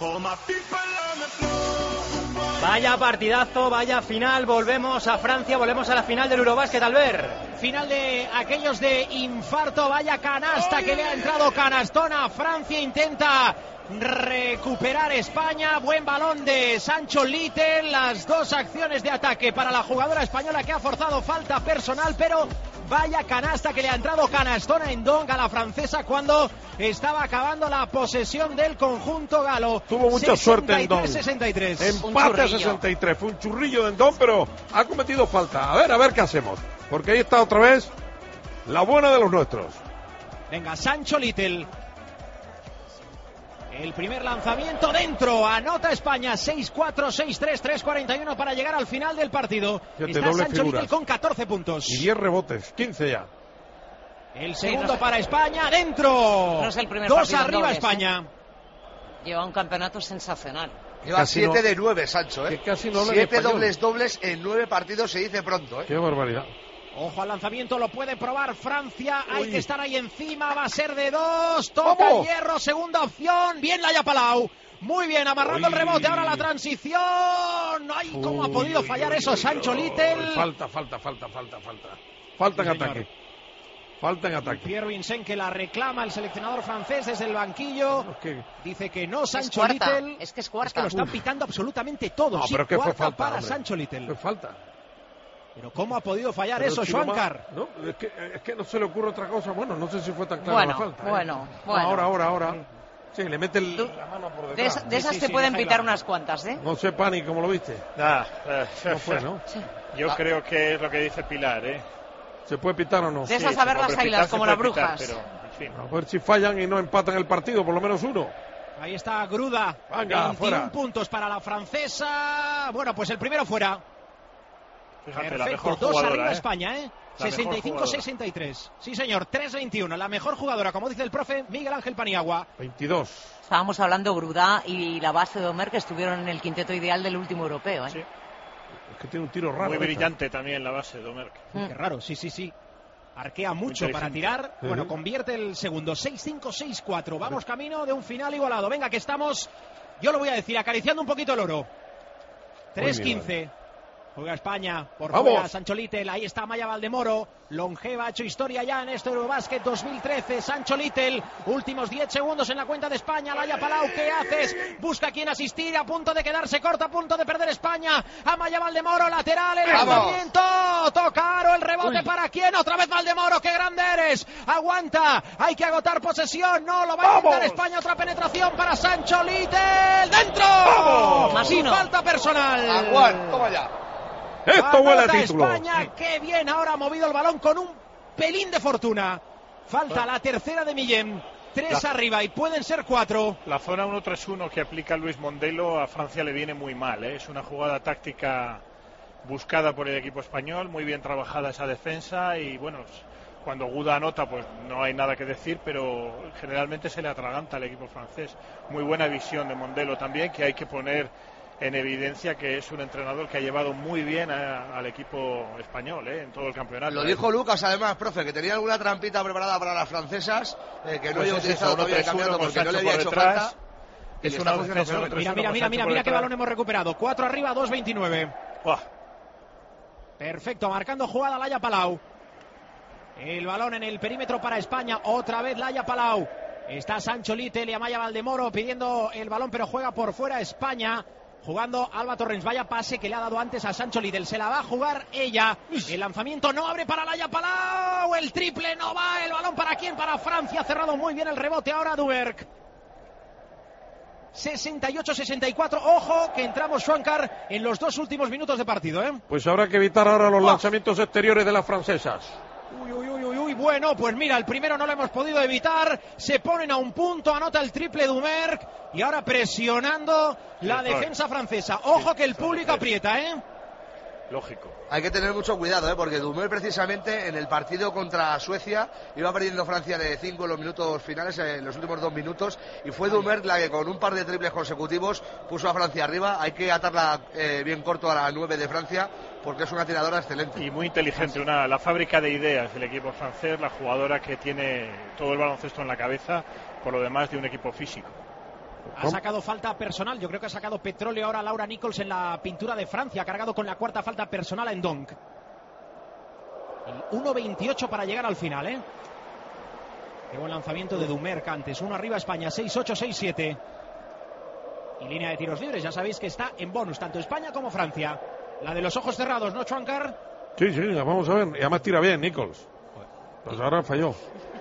Vaya partidazo, vaya final, volvemos a Francia, volvemos a la final del Eurobasket, Albert. Final de aquellos de infarto, vaya canasta que le ha entrado, canastona. Francia intenta recuperar España, buen balón de Sancho Little, las dos acciones de ataque para la jugadora española que ha forzado falta personal, pero vaya canasta que le ha entrado, canastona en Dong a la francesa cuando estaba acabando la posesión del conjunto galo. Tuvo mucha suerte en Dong. sesenta y tres. Empate a sesenta y tres, fue un churrillo de Dong, pero ha cometido falta. A ver, a ver qué hacemos, porque ahí está otra vez la buena de los nuestros. Venga, Sancho Little. El primer lanzamiento dentro, anota España, seis cuatro, seis tres, tres cuarenta y uno para llegar al final del partido. Fíjate, está Sancho figuras. Little con catorce puntos. Y diez rebotes, quince ya. El segundo sí, no para España, dentro. No es el primer Dos arriba dobles, España. ¿eh? Lleva un campeonato sensacional. Lleva siete de nueve, Sancho, ¿eh? Casi no siete dobles dobles en nueve partidos, se dice pronto, ¿eh? Qué barbaridad. Ojo al lanzamiento, lo puede probar Francia. Uy. Hay que estar ahí encima, va a ser de dos. ¡Vamos! Toca el hierro, segunda opción. Bien la Palau. Muy bien, amarrando Uy. el rebote. Ahora la transición. Ay, cómo Uy, ha podido fallar eso Sancho Little. Falta, falta, falta, falta, falta. Falta en sí, ataque. Falta en ataque. Pierre Vincent que la reclama el seleccionador francés desde el banquillo. Es que... Dice que no, Sancho es Little. Es que es cuarta. Es que lo están pitando absolutamente todos. No, sí, pero que fue falta para hombre. Sancho Little. Fue falta. Pero ¿cómo ha podido fallar pero eso, si Schwankar? No, es que, es que no se le ocurre otra cosa. Bueno, no sé si fue tan clara bueno, la falta. Bueno, ¿eh? bueno. Ahora, ahora, ahora. Sí, le mete el, la mano por detrás. De, de esas sí, te sí, pueden sí, pitar claro. unas cuantas, ¿eh? No sé, Pani, ¿cómo lo viste? Nah, eh, no fue, ¿no? Sí. Yo ah. creo que es lo que dice Pilar, ¿eh? ¿Se puede pitar o no? De esas sí, a ver las águilas, como las brujas. Pitar, pero, en fin. A ver si fallan y no empatan el partido, por lo menos uno. Ahí está Gruda. Venga, veintiún fuera. puntos para la francesa. Bueno, pues el primero fuera. Fíjate, Perfecto, la mejor dos jugadora, arriba ¿eh? España, ¿eh? La sesenta y cinco sesenta y tres. Sí, señor, tres veintiuno. La mejor jugadora, como dice el profe Miguel Ángel Paniagua. veintidós. Estábamos hablando Grudá y la base de Omer, que estuvieron en el quinteto ideal del último europeo, ¿eh? Sí. Es que tiene un tiro raro. Muy esta. brillante también la base de Omer. Mm. Qué raro, sí, sí, sí. Arquea mucho para tirar. Uh-huh. Bueno, convierte el segundo. seis cinco, seis cuatro. Vamos camino de un final igualado. Venga, que estamos, yo lo voy a decir, acariciando un poquito el oro. tres quince. Juega España, por ¡Vamos! fuera Sancho Little, ahí está Maya Valdemoro, longeva, ha hecho historia ya en este Eurobasket dos mil trece, Sancho Little, últimos diez segundos en la cuenta de España, Laia Palau, ¿qué haces? Busca a quien asistir, a punto de quedarse corta, a punto de perder España, a Maya Valdemoro, lateral, el lanzamiento, tocaron el rebote. Uy. ¿Para quién? Otra vez Valdemoro, qué grande eres, aguanta, hay que agotar posesión, no, lo va a intentar España, otra penetración para Sancho Little, ¡dentro! ¡Vamos! Sin falta personal. Aguanta, toma ya. Esto huele a título. España, qué bien, ahora ha movido el balón con un pelín de fortuna. Falta la tercera de Millén. Tres la, arriba y pueden ser cuatro. La zona uno tres uno que aplica Luis Mondelo a Francia le viene muy mal, ¿eh? Es una jugada táctica buscada por el equipo español, muy bien trabajada esa defensa y bueno, Cuando Guda anota, pues no hay nada que decir, pero generalmente se le atraganta al equipo francés. Muy buena visión de Mondelo también, que hay que poner en evidencia que es un entrenador que ha llevado muy bien a, al equipo español, ¿eh? En todo el campeonato. Lo dijo Lucas, además, profe, que tenía alguna trampita preparada para las francesas, eh, que no pues había utilizado todavía el campeonato porque no le había hecho falta. Es una defensa. Mira, mira, mira, mira, mira qué balón hemos recuperado. cuatro arriba, dos veintinueve. Uah. Perfecto, marcando jugada Laia Palau. El balón en el perímetro para España. Otra vez Laia Palau. Está Sancho Little y Amaya Valdemoro pidiendo el balón, pero juega por fuera España. Jugando Alba Torrens. Vaya pase que le ha dado antes a Sancho Little. Se la va a jugar ella. El lanzamiento no abre para Laia Palau. El triple no va. El balón para quién? Para Francia. Ha cerrado muy bien el rebote ahora Duberg. sesenta y ocho sesenta y cuatro. Ojo que entramos, Schwankar, en los dos últimos minutos de partido, ¿eh? Pues habrá que evitar ahora los oh. lanzamientos exteriores de las francesas. Uy, uy, uy, uy, uy, bueno, pues mira, el primero no lo hemos podido evitar. Se ponen a un punto, anota el triple Dumerc. Y ahora presionando la sí, defensa francesa. Ojo sí, que el público aprieta, ¿eh? Lógico. Hay que tener mucho cuidado, ¿eh? Porque Dumerc precisamente en el partido contra Suecia iba perdiendo Francia de cinco en los minutos finales, en los últimos dos minutos, y fue Dumerc la que con un par de triples consecutivos puso a Francia arriba. Hay que atarla eh, bien corto a la nueve de Francia, porque es una tiradora excelente. Y muy inteligente, una, la fábrica de ideas del equipo francés, la jugadora que tiene todo el baloncesto en la cabeza, por lo demás de un equipo físico. Ha sacado falta personal, yo creo que ha sacado petróleo ahora Laura Nichols en la pintura de Francia, ha cargado con la cuarta falta personal a Ndong. uno veintiocho para llegar al final, ¿eh? Qué buen lanzamiento de Dumerc antes. Uno arriba España, seis ocho, seis siete. Y línea de tiros libres, ya sabéis que está en bonus, tanto España como Francia. La de los ojos cerrados, ¿no, Schwankar? Sí, sí, vamos a ver. Y además tira bien, Nichols. Pues ahora falló.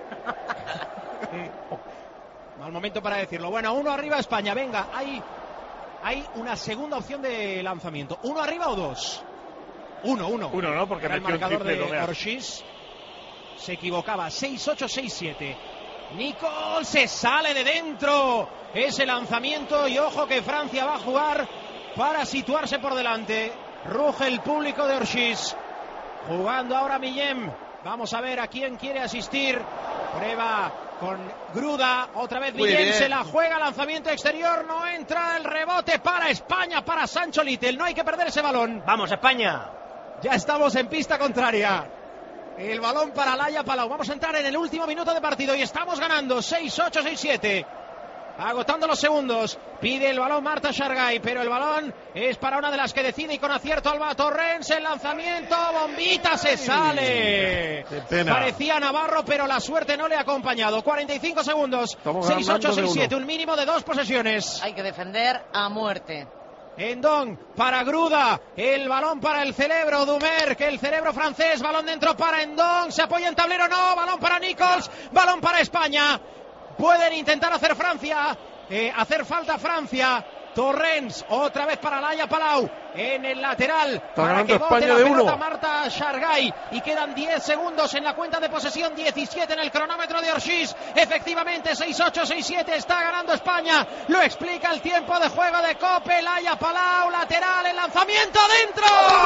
Mal momento para decirlo. Bueno, uno arriba España, venga, hay, hay una segunda opción de lanzamiento. ¿Uno arriba o dos? Uno, uno. Uno, ¿no? Porque era el metió marcador un de Orshis. Se equivocaba. seis ocho, seis siete. Nichols se sale de dentro. Ese lanzamiento y ojo que Francia va a jugar para situarse por delante. Ruge el público de Orshis. Jugando ahora Millem. Vamos a ver a quién quiere asistir. Prueba con Gruda, otra vez Millem se la juega, lanzamiento exterior, no entra, el rebote para España, para Sancho Little, no hay que perder ese balón. Vamos, España. Ya estamos en pista contraria. El balón para Laia Palau. Vamos a entrar en el último minuto de partido y estamos ganando seis ocho, seis siete. Agotando los segundos, pide el balón Marta Shargay, pero el balón es para una de las que decide y con acierto Alba Torrens, el lanzamiento, bombita, se sale. Parecía Navarro, pero la suerte no le ha acompañado. cuarenta y cinco segundos, seis ocho, seis siete, un mínimo de dos posesiones. Hay que defender a muerte. Endong para Gruda, el balón para el cerebro Dumerc, el cerebro francés, balón dentro para Endong, se apoya en tablero, no, balón para Nichols, balón para España. Pueden intentar hacer Francia, eh, hacer falta Francia. Torrens, otra vez para Laia Palau, en el lateral, está para que bote España la de pelota uno. Marta Shargay, y quedan diez segundos en la cuenta de posesión, diecisiete en el cronómetro de Orshis, efectivamente seis ocho, seis siete, está ganando España, lo explica el tiempo de juego de Cope, Laia Palau, lateral, el lanzamiento dentro.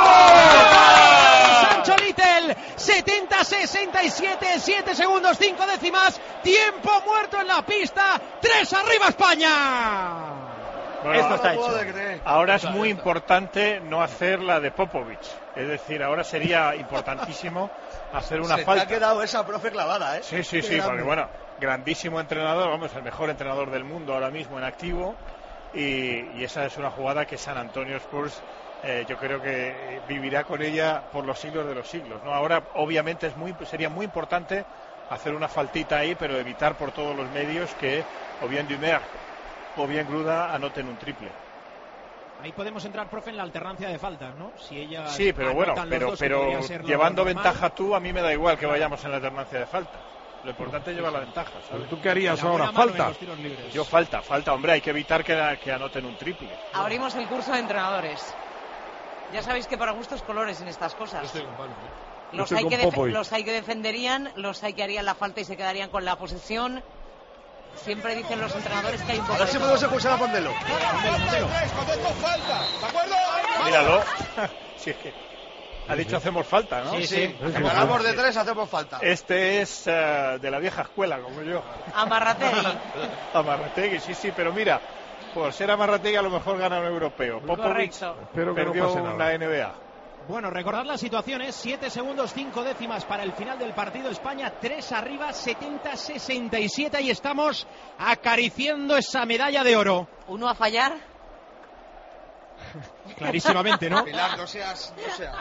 ¡Oh! Sancho Little, setenta sesenta y siete, siete segundos, cinco décimas, tiempo muerto en la pista, tres arriba España. Bueno, esto está no hecho. Ahora es muy importante no hacer la de Popovic. Es decir, ahora sería importantísimo hacer una Se falta. Se te ha quedado esa profe clavada, ¿eh? Sí, sí, Qué sí, grande. porque bueno, grandísimo entrenador, vamos, el mejor entrenador del mundo ahora mismo en activo. Y, y esa es una jugada que San Antonio Spurs, eh, yo creo que vivirá con ella por los siglos de los siglos, ¿no? Ahora, obviamente, es muy, sería muy importante hacer una faltita ahí, pero evitar por todos los medios que o bien Dumerc o bien Gruda anoten un triple. Ahí podemos entrar, profe, en la alternancia de faltas, ¿no? Si ella sí, pero bueno, pero, dos, pero llevando ventaja tú, a mí me da igual que vayamos en la alternancia de faltas. Lo importante es llevar la ventaja, ¿sabes? ¿Tú qué harías ahora? ¿Falta? Yo falta, falta, hombre, hay que evitar que, que anoten un triple. Abrimos el curso de entrenadores. Ya sabéis que para gustos colores en estas cosas. Estoy con Pablo, ¿eh? Los hay, que def- los hay que defenderían, los hay que harían la falta y se quedarían con la posesión. Siempre dicen los entrenadores que hay un poco. A ver si podemos escuchar a Mondelo. Míralo. Si es que... Ha dicho hacemos falta, ¿no? Sí, sí. Si ganamos de tres, hacemos falta. Este es uh, de la vieja escuela, como yo. Amarrategui. Amarrategui, sí, sí, pero mira, por ser Amarrategui a lo mejor gana un europeo. Popovic perdió no una N B A. Bueno, recordad las situaciones, siete segundos, cinco décimas para el final del partido. España tres arriba, setenta sesenta y siete, y estamos acariciando esa medalla de oro. ¿Uno a fallar? Clarísimamente, ¿no? Pilar, no seas... No seas.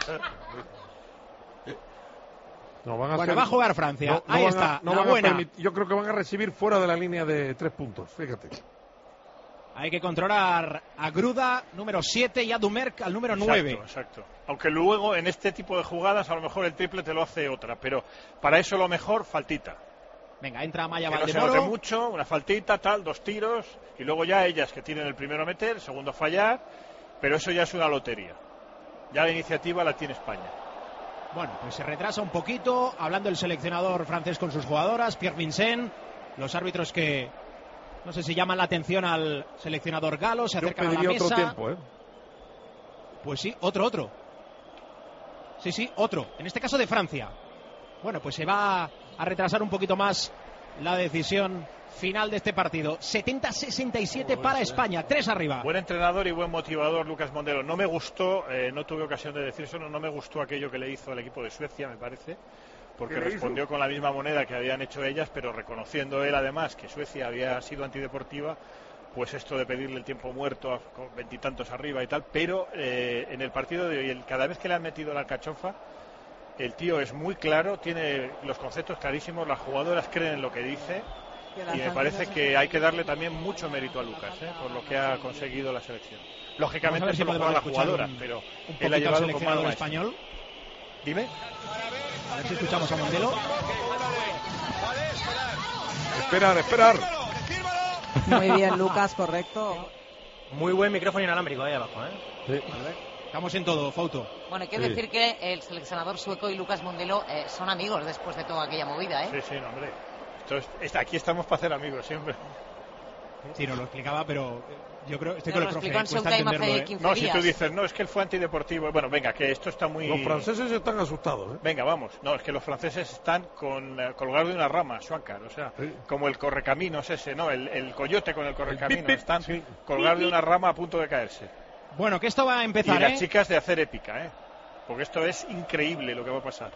No, van a bueno, ser... va a jugar Francia. No, no Ahí está, a, no la buena. permit... Yo creo que van a recibir fuera de la línea de tres puntos, fíjate. Hay que controlar a Gruda, número siete, y a Dumerc al número nueve. Exacto, exacto. Aunque luego en este tipo de jugadas a lo mejor el triple te lo hace otra, pero para eso lo mejor, faltita. Venga, entra Maya que Valdemoro. No se note mucho, una faltita, tal, dos tiros, y luego ya ellas que tienen el primero a meter, el segundo a fallar, pero eso ya es una lotería. Ya la iniciativa la tiene España. Bueno, pues se retrasa un poquito, hablando el seleccionador francés con sus jugadoras, Pierre Vincent, los árbitros que... No sé si llaman la atención al seleccionador galo, se acercan a la mesa. Otro tiempo, ¿eh? Pues sí, otro, otro. Sí, sí, otro. En este caso de Francia. Bueno, pues se va a retrasar un poquito más la decisión final de este partido. setenta sesenta y siete para España, tres arriba. Buen entrenador y buen motivador Lucas Mondelo. No me gustó, eh, no tuve ocasión de decir eso, no, no me gustó aquello que le hizo al equipo de Suecia, me parece. Porque respondió con la misma moneda que habían hecho ellas, pero reconociendo él además que Suecia había sido antideportiva, pues esto de pedirle el tiempo muerto a, con veintitantos arriba y tal, pero eh, en el partido de hoy, el, cada vez que le han metido la alcachofa, el tío es muy claro, tiene los conceptos clarísimos, las jugadoras creen en lo que dice, y me parece que hay que darle también mucho mérito a Lucas, ¿eh? Por lo que ha conseguido la selección. Lógicamente solo juega la jugadora, un, pero un él ha llevado al seleccionador español. Dime. A ver si escuchamos a Mondelo. Esperar, esperar. Muy bien, Lucas, correcto. Muy buen micrófono inalámbrico ahí abajo, ¿eh? Sí. Estamos en todo, Fauto. Bueno, hay que sí. decir que el seleccionador sueco y Lucas Mondelo eh, son amigos después de toda aquella movida, ¿eh? Sí, sí, no, hombre. Esto es, aquí estamos para hacer amigos siempre. Sí, nos lo explicaba, pero yo creo estoy no, con el profe. Cuesta entenderlo, ¿eh? No, si tú dices, no, es que él fue antideportivo. Bueno, venga, que esto está muy... Los franceses están asustados, ¿eh? Venga, vamos. No, es que los franceses están con uh, colgados de una rama, Schwankar, o sea, sí. Como el correcaminos ese, ¿no? El, el coyote con el correcaminos. El están sí. colgados de una rama a punto de caerse. Bueno, que esto va a empezar, Y las ¿eh? chicas de hacer épica, ¿eh? Porque esto es increíble lo que va a pasar.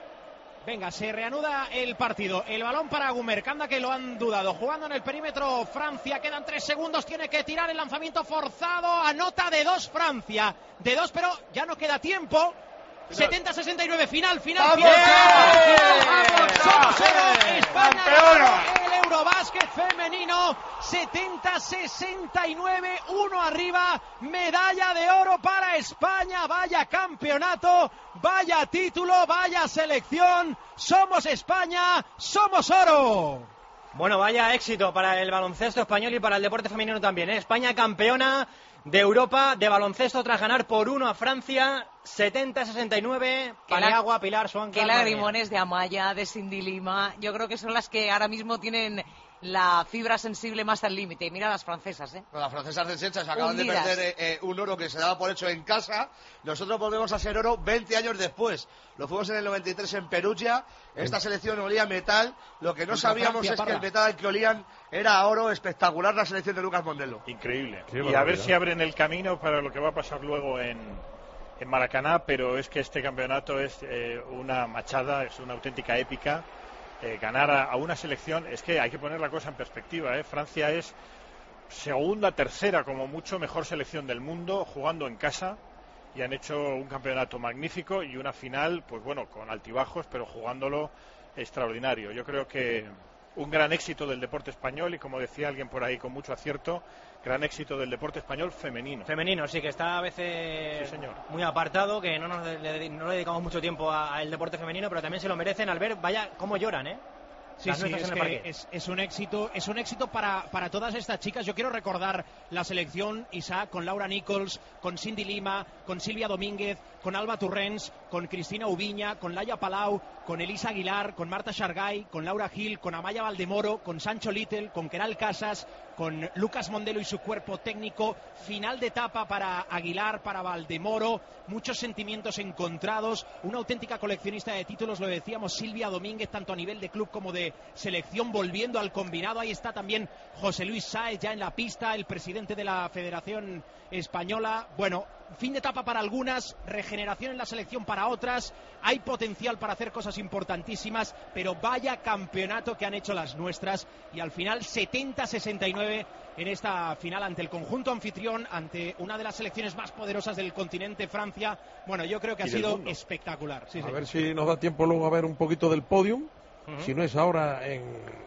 Venga, se reanuda el partido. El balón para Gumer, anda que lo han dudado. Jugando en el perímetro Francia, quedan tres segundos, tiene que tirar el lanzamiento forzado. Anota de dos Francia. De dos, pero ya no queda tiempo. setenta sesenta y nueve, final, final, ¡vamos! final. ¡Bien! ¡Vamos! ¡Somos ¡Bien! España ¡Campeona! El Eurobásquet femenino, setenta sesenta y nueve, uno arriba, medalla de oro para España. Vaya campeonato, vaya título, vaya selección. Somos España, somos oro. Bueno, vaya éxito para el baloncesto español y para el deporte femenino también, ¿eh? España campeona de Europa de baloncesto tras ganar por uno a Francia, setenta sesenta y nueve. Paniagua, Pilar, Schwankar. Qué lagrimones de Amaya, de Cindy Lima. Yo creo que son las que ahora mismo tienen la fibra sensible más al límite. Mira las francesas, ¿eh? Las francesas de Chencha se acaban Unidas. de perder eh, un oro que se daba por hecho en casa. Nosotros volvemos a ser oro veinte años después. Lo fuimos en el noventa y tres en Perugia. Esta selección olía metal. Lo que no sabíamos es que el metal al que olían era oro. Espectacular la selección de Lucas Mondelo. Increíble. Y a ver si abren el camino para lo que va a pasar luego en, en Maracaná. Pero es que este campeonato es eh, una machada, es una auténtica épica. Eh, ganar a, a una selección, es que hay que poner la cosa en perspectiva, ¿eh? Francia es segunda, tercera como mucho mejor selección del mundo jugando en casa y han hecho un campeonato magnífico y una final, pues bueno, con altibajos, pero jugándolo extraordinario. Yo creo que un gran éxito del deporte español y, como decía alguien por ahí con mucho acierto, gran éxito del deporte español femenino. Femenino, sí, que está a veces sí, señor. muy apartado, que no nos le, no le dedicamos mucho tiempo al deporte femenino, pero también se lo merecen al ver, vaya, cómo lloran, ¿eh? Sí, sí, es, que es, es un éxito, es un éxito para, para todas estas chicas. Yo quiero recordar la selección, Isaac, con Laura Nichols, con Cindy Lima, con Silvia Domínguez, con Alba Torrens, con Cristina Ubiña, con Laia Palau, con Elisa Aguilar, con Marta Shargay, con Laura Gil, con Amaya Valdemoro, con Sancho Little, con Keral Casas, con Lucas Mondelo y su cuerpo técnico. Final de etapa para Aguilar, para Valdemoro, muchos sentimientos encontrados, una auténtica coleccionista de títulos, lo decíamos, Silvia Domínguez, tanto a nivel de club como de selección, volviendo al combinado. Ahí está también José Luis Sáez ya en la pista, el presidente de la Federación Española. Bueno, fin de etapa para algunas, regeneración en la selección para otras, hay potencial para hacer cosas importantísimas, pero vaya campeonato que han hecho las nuestras, y al final setenta a sesenta y nueve en esta final ante el conjunto anfitrión, ante una de las selecciones más poderosas del continente, Francia. Bueno, yo creo que ha sido espectacular. Sí, a sí. ver si nos da tiempo luego a ver un poquito del podium, uh-huh. si no es ahora en,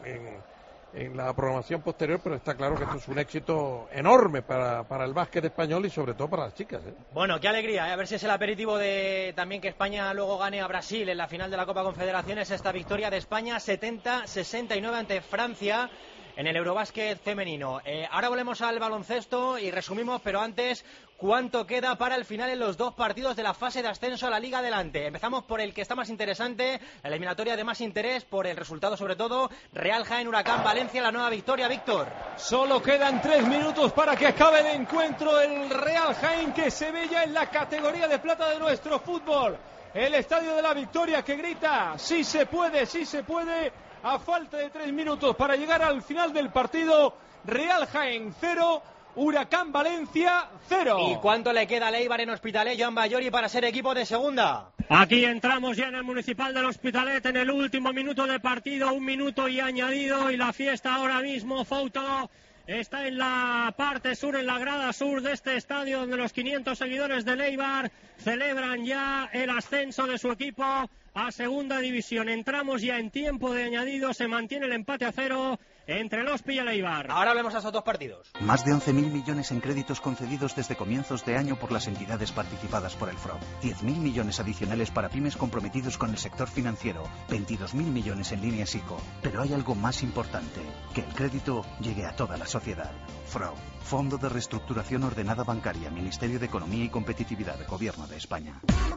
en en la programación posterior, pero está claro que esto es un éxito enorme para, para el básquet español y sobre todo para las chicas, ¿eh? Bueno, qué alegría, ¿eh? A ver si es el aperitivo de también que España luego gane a Brasil en la final de la Copa Confederaciones. Esta victoria de España setenta a sesenta y nueve ante Francia en el Eurobásquet femenino. Eh, ahora volvemos al baloncesto y resumimos, pero antes, ¿cuánto queda para el final en los dos partidos de la fase de ascenso a la Liga Adelante? Empezamos por el que está más interesante, la eliminatoria de más interés, por el resultado sobre todo, Real Jaén Huracán Valencia, la nueva victoria, Víctor. Solo quedan tres minutos para que acabe el encuentro. El Real Jaén, que se ve ya en la categoría de plata de nuestro fútbol. El Estadio de la Victoria, que grita, sí se puede, sí se puede. A falta de tres minutos para llegar al final del partido, Real Jaén cero, Huracán Valencia cero. ¿Y cuánto le queda al Eibar en Hospitalet, Joan Bayori, para ser equipo de segunda? Aquí entramos ya en el Municipal del Hospitalet en el último minuto de partido, un minuto y añadido, y la fiesta ahora mismo, Fouto, está en la parte sur, en la grada sur de este estadio, donde los quinientos seguidores del Eibar celebran ya el ascenso de su equipo a segunda división. Entramos ya en tiempo de añadido, se mantiene el empate a cero entre el Hospi y el Eibar. Ahora hablemos de esos dos partidos. Más de once mil millones en créditos concedidos desde comienzos de año por las entidades participadas por el F R O. diez mil millones adicionales para pymes comprometidos con el sector financiero. veintidós mil millones en líneas ICO. Pero hay algo más importante, que el crédito llegue a toda la sociedad. F R O, Fondo de Reestructuración Ordenada Bancaria, Ministerio de Economía y Competitividad, Gobierno de España.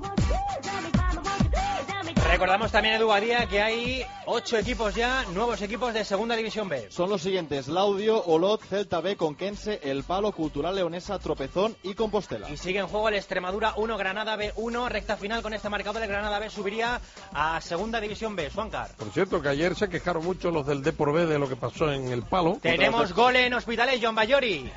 Recordamos también, Edu Badía, que hay ocho equipos ya, nuevos equipos de Segunda División B. Son los siguientes: Laudio, Olot, Celta B, Conquense, El Palo, Cultural Leonesa, Tropezón y Compostela. Y sigue en juego el Extremadura uno, Granada B uno, recta final con este marcador. El Granada B subiría a Segunda División B. Juancar. Por cierto, que ayer se quejaron mucho los del Depor B de lo que pasó en El Palo. Tenemos gol en Hospitalet, Joan Bayori.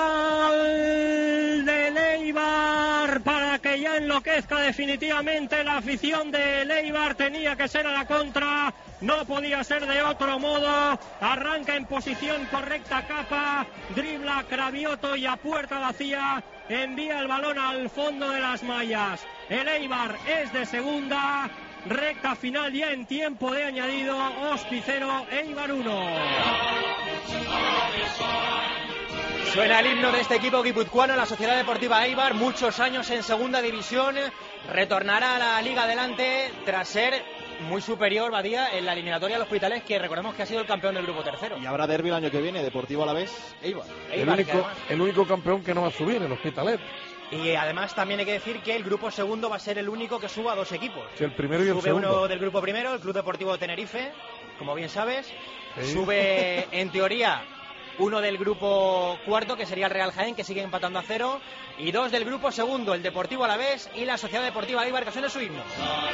Gol de Eibar para que ya enloquezca definitivamente la afición de Eibar. Tenía que ser a la contra, no podía ser de otro modo. Arranca en posición correcta Capa, dribla Cravioto y a puerta vacía envía el balón al fondo de las mallas. El Eibar es de segunda, recta final ya en tiempo de añadido. Hospi cero, Eibar uno. Suena el himno de este equipo guipuzcoano, la Sociedad Deportiva Eibar, muchos años en Segunda División, retornará a la Liga Adelante tras ser muy superior, Badía, en la eliminatoria del Hospitalet, que recordemos que ha sido el campeón del grupo tercero. Y habrá derbi el año que viene, Deportivo Alavés, Eibar. El único, además, el único campeón que no va a subir, el Hospitalet. Y además también hay que decir que el grupo segundo va a ser el único que suba a dos equipos. Sí, el primero y el Sube segundo. uno del grupo primero, el Club Deportivo Tenerife, como bien sabes. Sí. Sube, en teoría, uno del grupo cuarto, que sería el Real Jaén, que sigue empatando a cero, y dos del grupo segundo, el Deportivo Alavés y la Sociedad Deportiva Eibar, que suena su himno.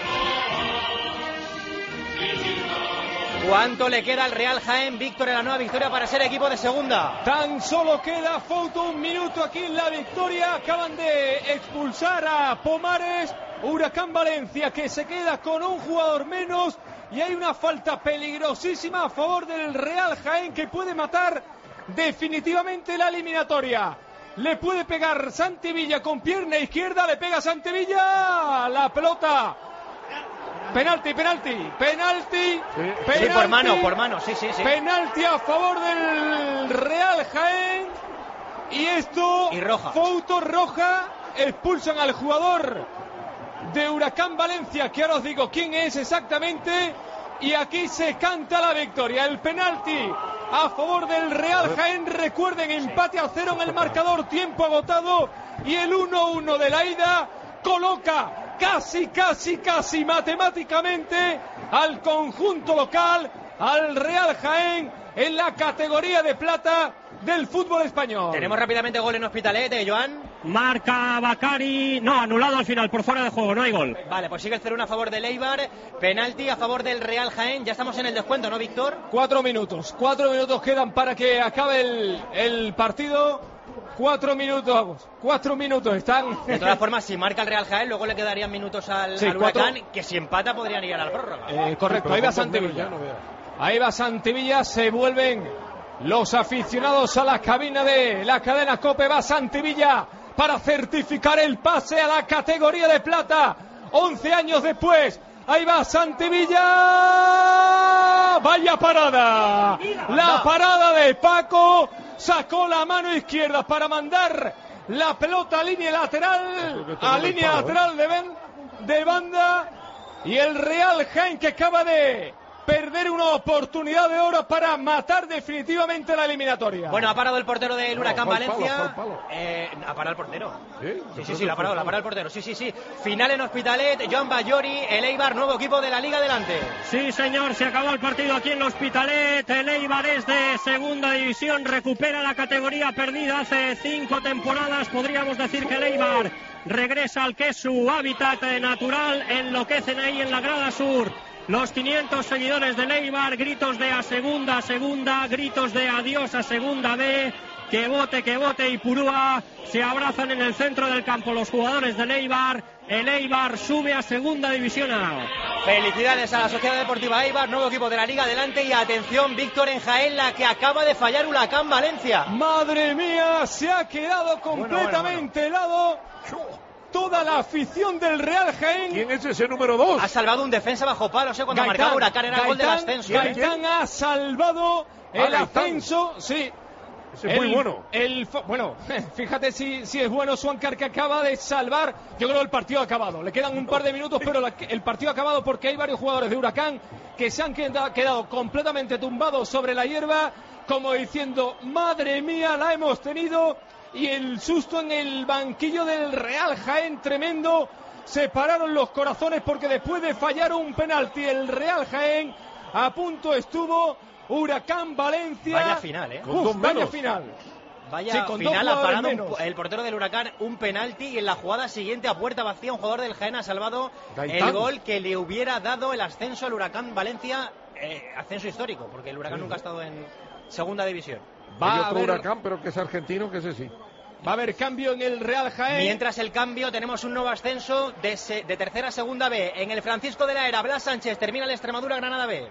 ¿Cuánto le queda al Real Jaén, Víctor, en la nueva victoria para ser equipo de segunda? Tan solo queda, Fouto, un minuto aquí en la victoria. Acaban de expulsar a Pomares. Huracán Valencia, que se queda con un jugador menos, y hay una falta peligrosísima a favor del Real Jaén, que puede matar definitivamente la eliminatoria. Le puede pegar Santevilla con pierna izquierda, le pega Santevilla, la pelota. Penalti, penalti, penalti, sí. penalti. Sí, por mano, por mano, sí, sí, sí. Penalti a favor del Real Jaén. Y esto, y roja. Fouto, roja, expulsan al jugador de Huracán Valencia, que ahora os digo quién es exactamente. Y aquí se canta la victoria, el penalti a favor del Real Jaén. Recuerden, empate a cero en el marcador, tiempo agotado, y el uno uno de la ida coloca casi, casi, casi matemáticamente al conjunto local, al Real Jaén, en la categoría de plata del fútbol español. Tenemos rápidamente gol en Hospitalet, ¿eh, Joan? Marca Bacari, no, anulado al final, por fuera de juego, no hay gol. Vale, pues sigue el cero uno a favor del Eibar, penalti a favor del Real Jaén, ya estamos en el descuento, ¿no, Víctor? Cuatro minutos, cuatro minutos quedan para que acabe el, el partido. Cuatro minutos, cuatro minutos están. De todas formas, si marca el Real Jaén, luego le quedarían minutos al, sí, al Huracán, cuatro... que si empata podrían ir a la prórroga. Eh, correcto, sí, ahí va Santevilla. Ahí va Santevilla, se vuelven los aficionados a la cabina de la cadena COPE. Va Santevilla para certificar el pase a la categoría de plata. Once años después, ahí va Santevilla. Vaya parada. La parada de Paco. Sacó la mano izquierda para mandar la pelota a línea lateral. A línea lateral de, ben, de banda. Y el Real Jaén, que acaba de perder una oportunidad de oro para matar definitivamente la eliminatoria. Bueno, ha parado el portero del Huracán no, Valencia. Palo, palo. Eh, ha parado el portero. Sí, sí, sí, sí, la ha parado, la ha parado el portero. Sí, sí, sí. Final en Hospitalet, Joan Bayori, el Eibar, nuevo equipo de la Liga adelante. Sí, señor, se acabó el partido aquí en el Hospitalet. El Eibar es de segunda división, recupera la categoría perdida hace cinco temporadas. Podríamos decir que el Eibar regresa al que es su hábitat natural. Enloquecen ahí en la grada sur los quinientos seguidores del Eibar, gritos de a segunda, a segunda, gritos de adiós a segunda B, que bote, que bote y Purúa, se abrazan en el centro del campo los jugadores del Eibar. El Eibar sube a segunda división A. Felicidades a la Sociedad Deportiva Eibar, nuevo equipo de la Liga adelante, y atención, Víctor, en Jaén, la que acaba de fallar Huracán Valencia. Madre mía, se ha quedado completamente bueno, bueno, bueno. helado. Toda la afición del Real Jaén. ¿Quién es ese número dos? Ha salvado un defensa bajo palo, sé, cuando marcaba Huracán era el gol del ascenso. Gaitán ha salvado el ah, ascenso, sí. Ese es muy bueno. El, bueno, fíjate si, si es bueno Suancar, que acaba de salvar. Yo creo que el partido ha acabado. Le quedan un par de minutos, pero la, el partido ha acabado porque hay varios jugadores de Huracán que se han quedado, quedado completamente tumbados sobre la hierba, como diciendo, madre mía, la hemos tenido. Y el susto en el banquillo del Real Jaén tremendo. Se pararon los corazones porque después de fallar un penalti el Real Jaén, a punto estuvo Huracán Valencia. Vaya final, ¿eh? Uf, vaya final. Vaya sí, con final, ha parado un, el portero del Huracán un penalti, y en la jugada siguiente, a puerta vacía, un jugador del Jaén ha salvado Gaitán. El gol que le hubiera dado el ascenso al Huracán Valencia, eh, ascenso histórico, porque el Huracán sí. nunca ha estado en segunda división. Va Hay otro Huracán, pero que es argentino, que ese sí. Va a haber cambio en el Real Jaén. Mientras el cambio, tenemos un nuevo ascenso de, se, de tercera a segunda B. En el Francisco de la Era, Blas Sánchez termina el Extremadura Granada B.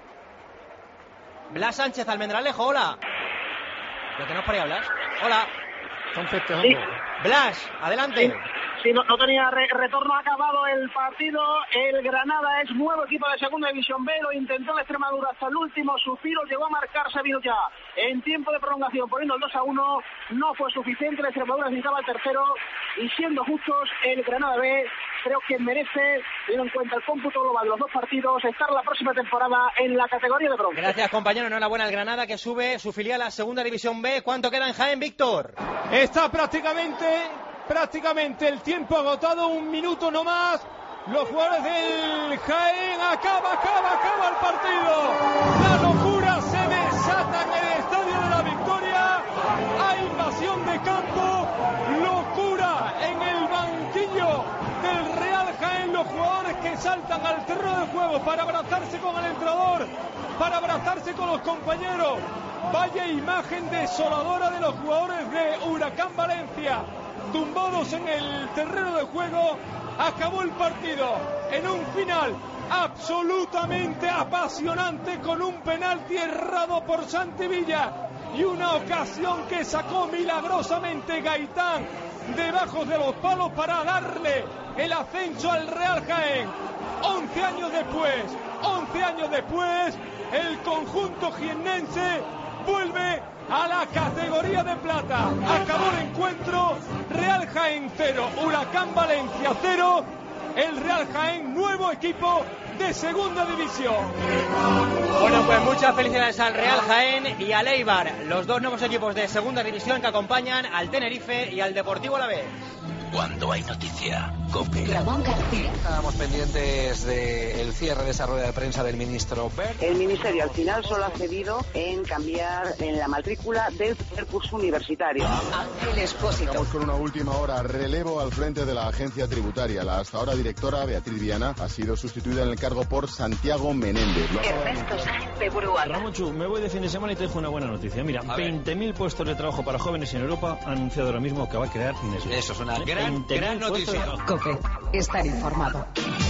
Blas Sánchez, Almendralejo, hola. ¿Lo tenemos por ahí, Blas? Hola. Están festejando. Sí. Blas, adelante. Sí. Sí, no, no tenía re retorno, ha acabado el partido. El Granada es nuevo equipo de segunda división B, lo intentó la Extremadura hasta el último suspiro, llegó a marcarse ya en tiempo de prolongación, poniendo el dos a uno, no fue suficiente, la Extremadura necesitaba el tercero, y siendo justos, el Granada B creo que merece, teniendo en cuenta el cómputo global de los dos partidos, estar la próxima temporada en la categoría de bronce. Gracias, compañero, enhorabuena al Granada, que sube su filial a segunda división B. ¿Cuánto queda en Jaén, Víctor? Está prácticamente... Prácticamente el tiempo agotado, un minuto no más. Los jugadores del Jaén, acaba, acaba, acaba el partido. La locura se desata en el Estadio de la Victoria. Hay invasión de campo, locura en el banquillo del Real Jaén. Los jugadores que saltan al terreno de juego para abrazarse con el entrenador, para abrazarse con los compañeros. Vaya imagen desoladora de los jugadores de Huracán Valencia, tumbados en el terreno de juego. Acabó el partido en un final absolutamente apasionante, con un penalti errado por Santevilla y una ocasión que sacó milagrosamente Gaitán debajo de los palos para darle el ascenso al Real Jaén. once años después, once años después, el conjunto jiennense vuelve a la categoría de plata. Acabó el encuentro, Real Jaén cero, Huracán Valencia cero. El Real Jaén, nuevo equipo de segunda división. Bueno, pues muchas felicidades al Real Jaén y al Eibar, los dos nuevos equipos de segunda división que acompañan al Tenerife y al Deportivo Alavés. Cuando hay noticia, COPE. Ramón García. Estábamos pendientes del cierre de esa rueda de prensa del ministro Wert. El ministerio al final solo ha cedido en cambiar en la matrícula del primer curso universitario. Ángel Expósito. Vamos con una última hora. Relevo al frente de la agencia tributaria. La hasta ahora directora Beatriz Viana ha sido sustituida en el cargo por Santiago Menéndez. Ernesto Sáenz de Buruaga. Ramonchu, me voy de fin de semana y te dejo una buena noticia. Mira, veinte mil puestos de trabajo para jóvenes en Europa han anunciado ahora mismo que va a crear Nestlé. Eso es una gran, gran noticia. COPE. Estar informado.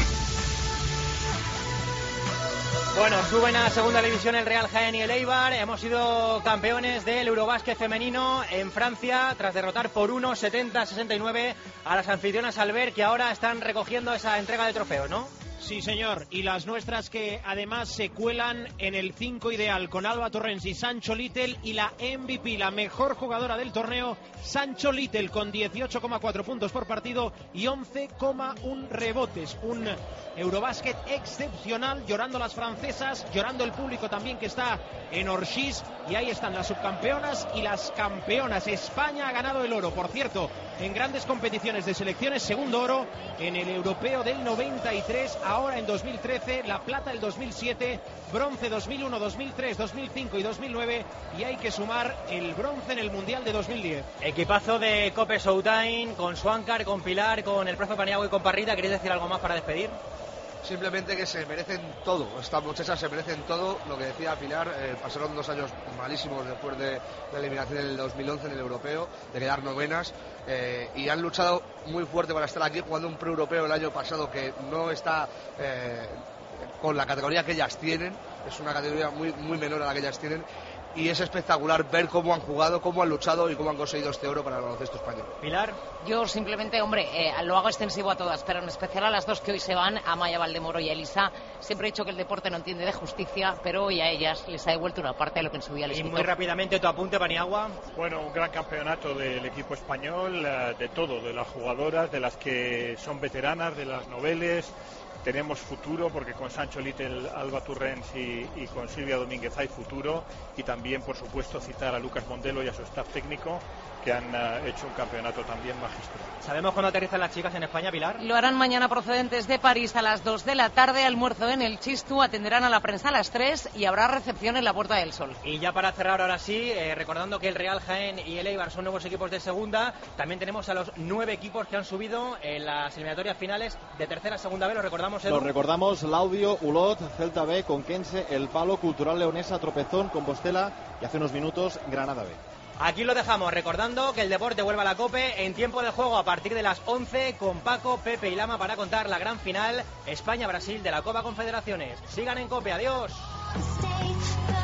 Bueno, suben a segunda división el Real Jaén y el Eibar. Hemos sido campeones del Eurobásquet femenino en Francia tras derrotar por uno, setenta a sesenta y nueve a las anfitrionas Albert, que ahora están recogiendo esa entrega de trofeos, ¿no? Sí, señor, y las nuestras que además se cuelan en el cinco ideal con Alba Torrens y Sancho Little, y la M V P, la mejor jugadora del torneo, Sancho Little, con dieciocho coma cuatro puntos por partido y once coma uno rebotes. Un Eurobásquet excepcional, llorando las francesas, llorando el público también que está en Orchís, y ahí están las subcampeonas y las campeonas. España ha ganado el oro, por cierto, en grandes competiciones de selecciones, segundo oro en el europeo del noventa y tres, ahora en dos mil trece, la plata el dos mil siete, bronce dos mil uno, dos mil tres, dos mil cinco y dos mil nueve, y hay que sumar el bronce en el Mundial de dos mil diez. Equipazo de Cope Showtime, con Suáncar, con Pilar, con el profe Paniagua y con Parrita. ¿Queréis decir algo más para despedir? Simplemente que se merecen todo, estas muchachas se merecen todo. Lo que decía Pilar, eh, pasaron dos años malísimos después de la eliminación en el dos mil once en el europeo, de quedar novenas, eh, y han luchado muy fuerte para estar aquí, jugando un pre-europeo el año pasado que no está eh, con la categoría que ellas tienen, es una categoría muy, muy menor a la que ellas tienen. Y es espectacular ver cómo han jugado, cómo han luchado y cómo han conseguido este oro para el baloncesto español. Pilar. Yo simplemente, hombre, eh, lo hago extensivo a todas, pero en especial a las dos que hoy se van, a Maya Valdemoro y a Elisa. Siempre he dicho que el deporte no entiende de justicia, pero hoy a ellas les ha devuelto una parte de lo que en su día les Y quitó. muy rápidamente tu apunte, Paniagua. Bueno, un gran campeonato del equipo español, eh, de todo, de las jugadoras, de las que son veteranas, de las noveles. Tenemos futuro porque con Sancho Little, Alba Torrens y, y con Silvia Domínguez hay futuro, y también, por supuesto, citar a Lucas Mondelo y a su staff técnico, que han uh, hecho un campeonato también magistral. ¿Sabemos cuándo aterrizan las chicas en España, Pilar? Lo harán mañana procedentes de París a las dos de la tarde, almuerzo en el Chistu, atenderán a la prensa a las tres y habrá recepción en la Puerta del Sol. Y ya para cerrar ahora sí, eh, recordando que el Real Jaén y el Eibar son nuevos equipos de segunda, también tenemos a los nueve equipos que han subido en las eliminatorias finales de tercera a segunda B, lo recordamos, Edu. Lo recordamos: Laudio, Ulot, Celta B, Conquense, El Palo, Cultural Leonesa, Tropezón, Compostela y hace unos minutos Granada B. Aquí lo dejamos, recordando que el deporte vuelve a la COPE en tiempo de juego a partir de las once con Paco, Pepe y Lama para contar la gran final España-Brasil de la Copa Confederaciones. Sigan en COPE, adiós.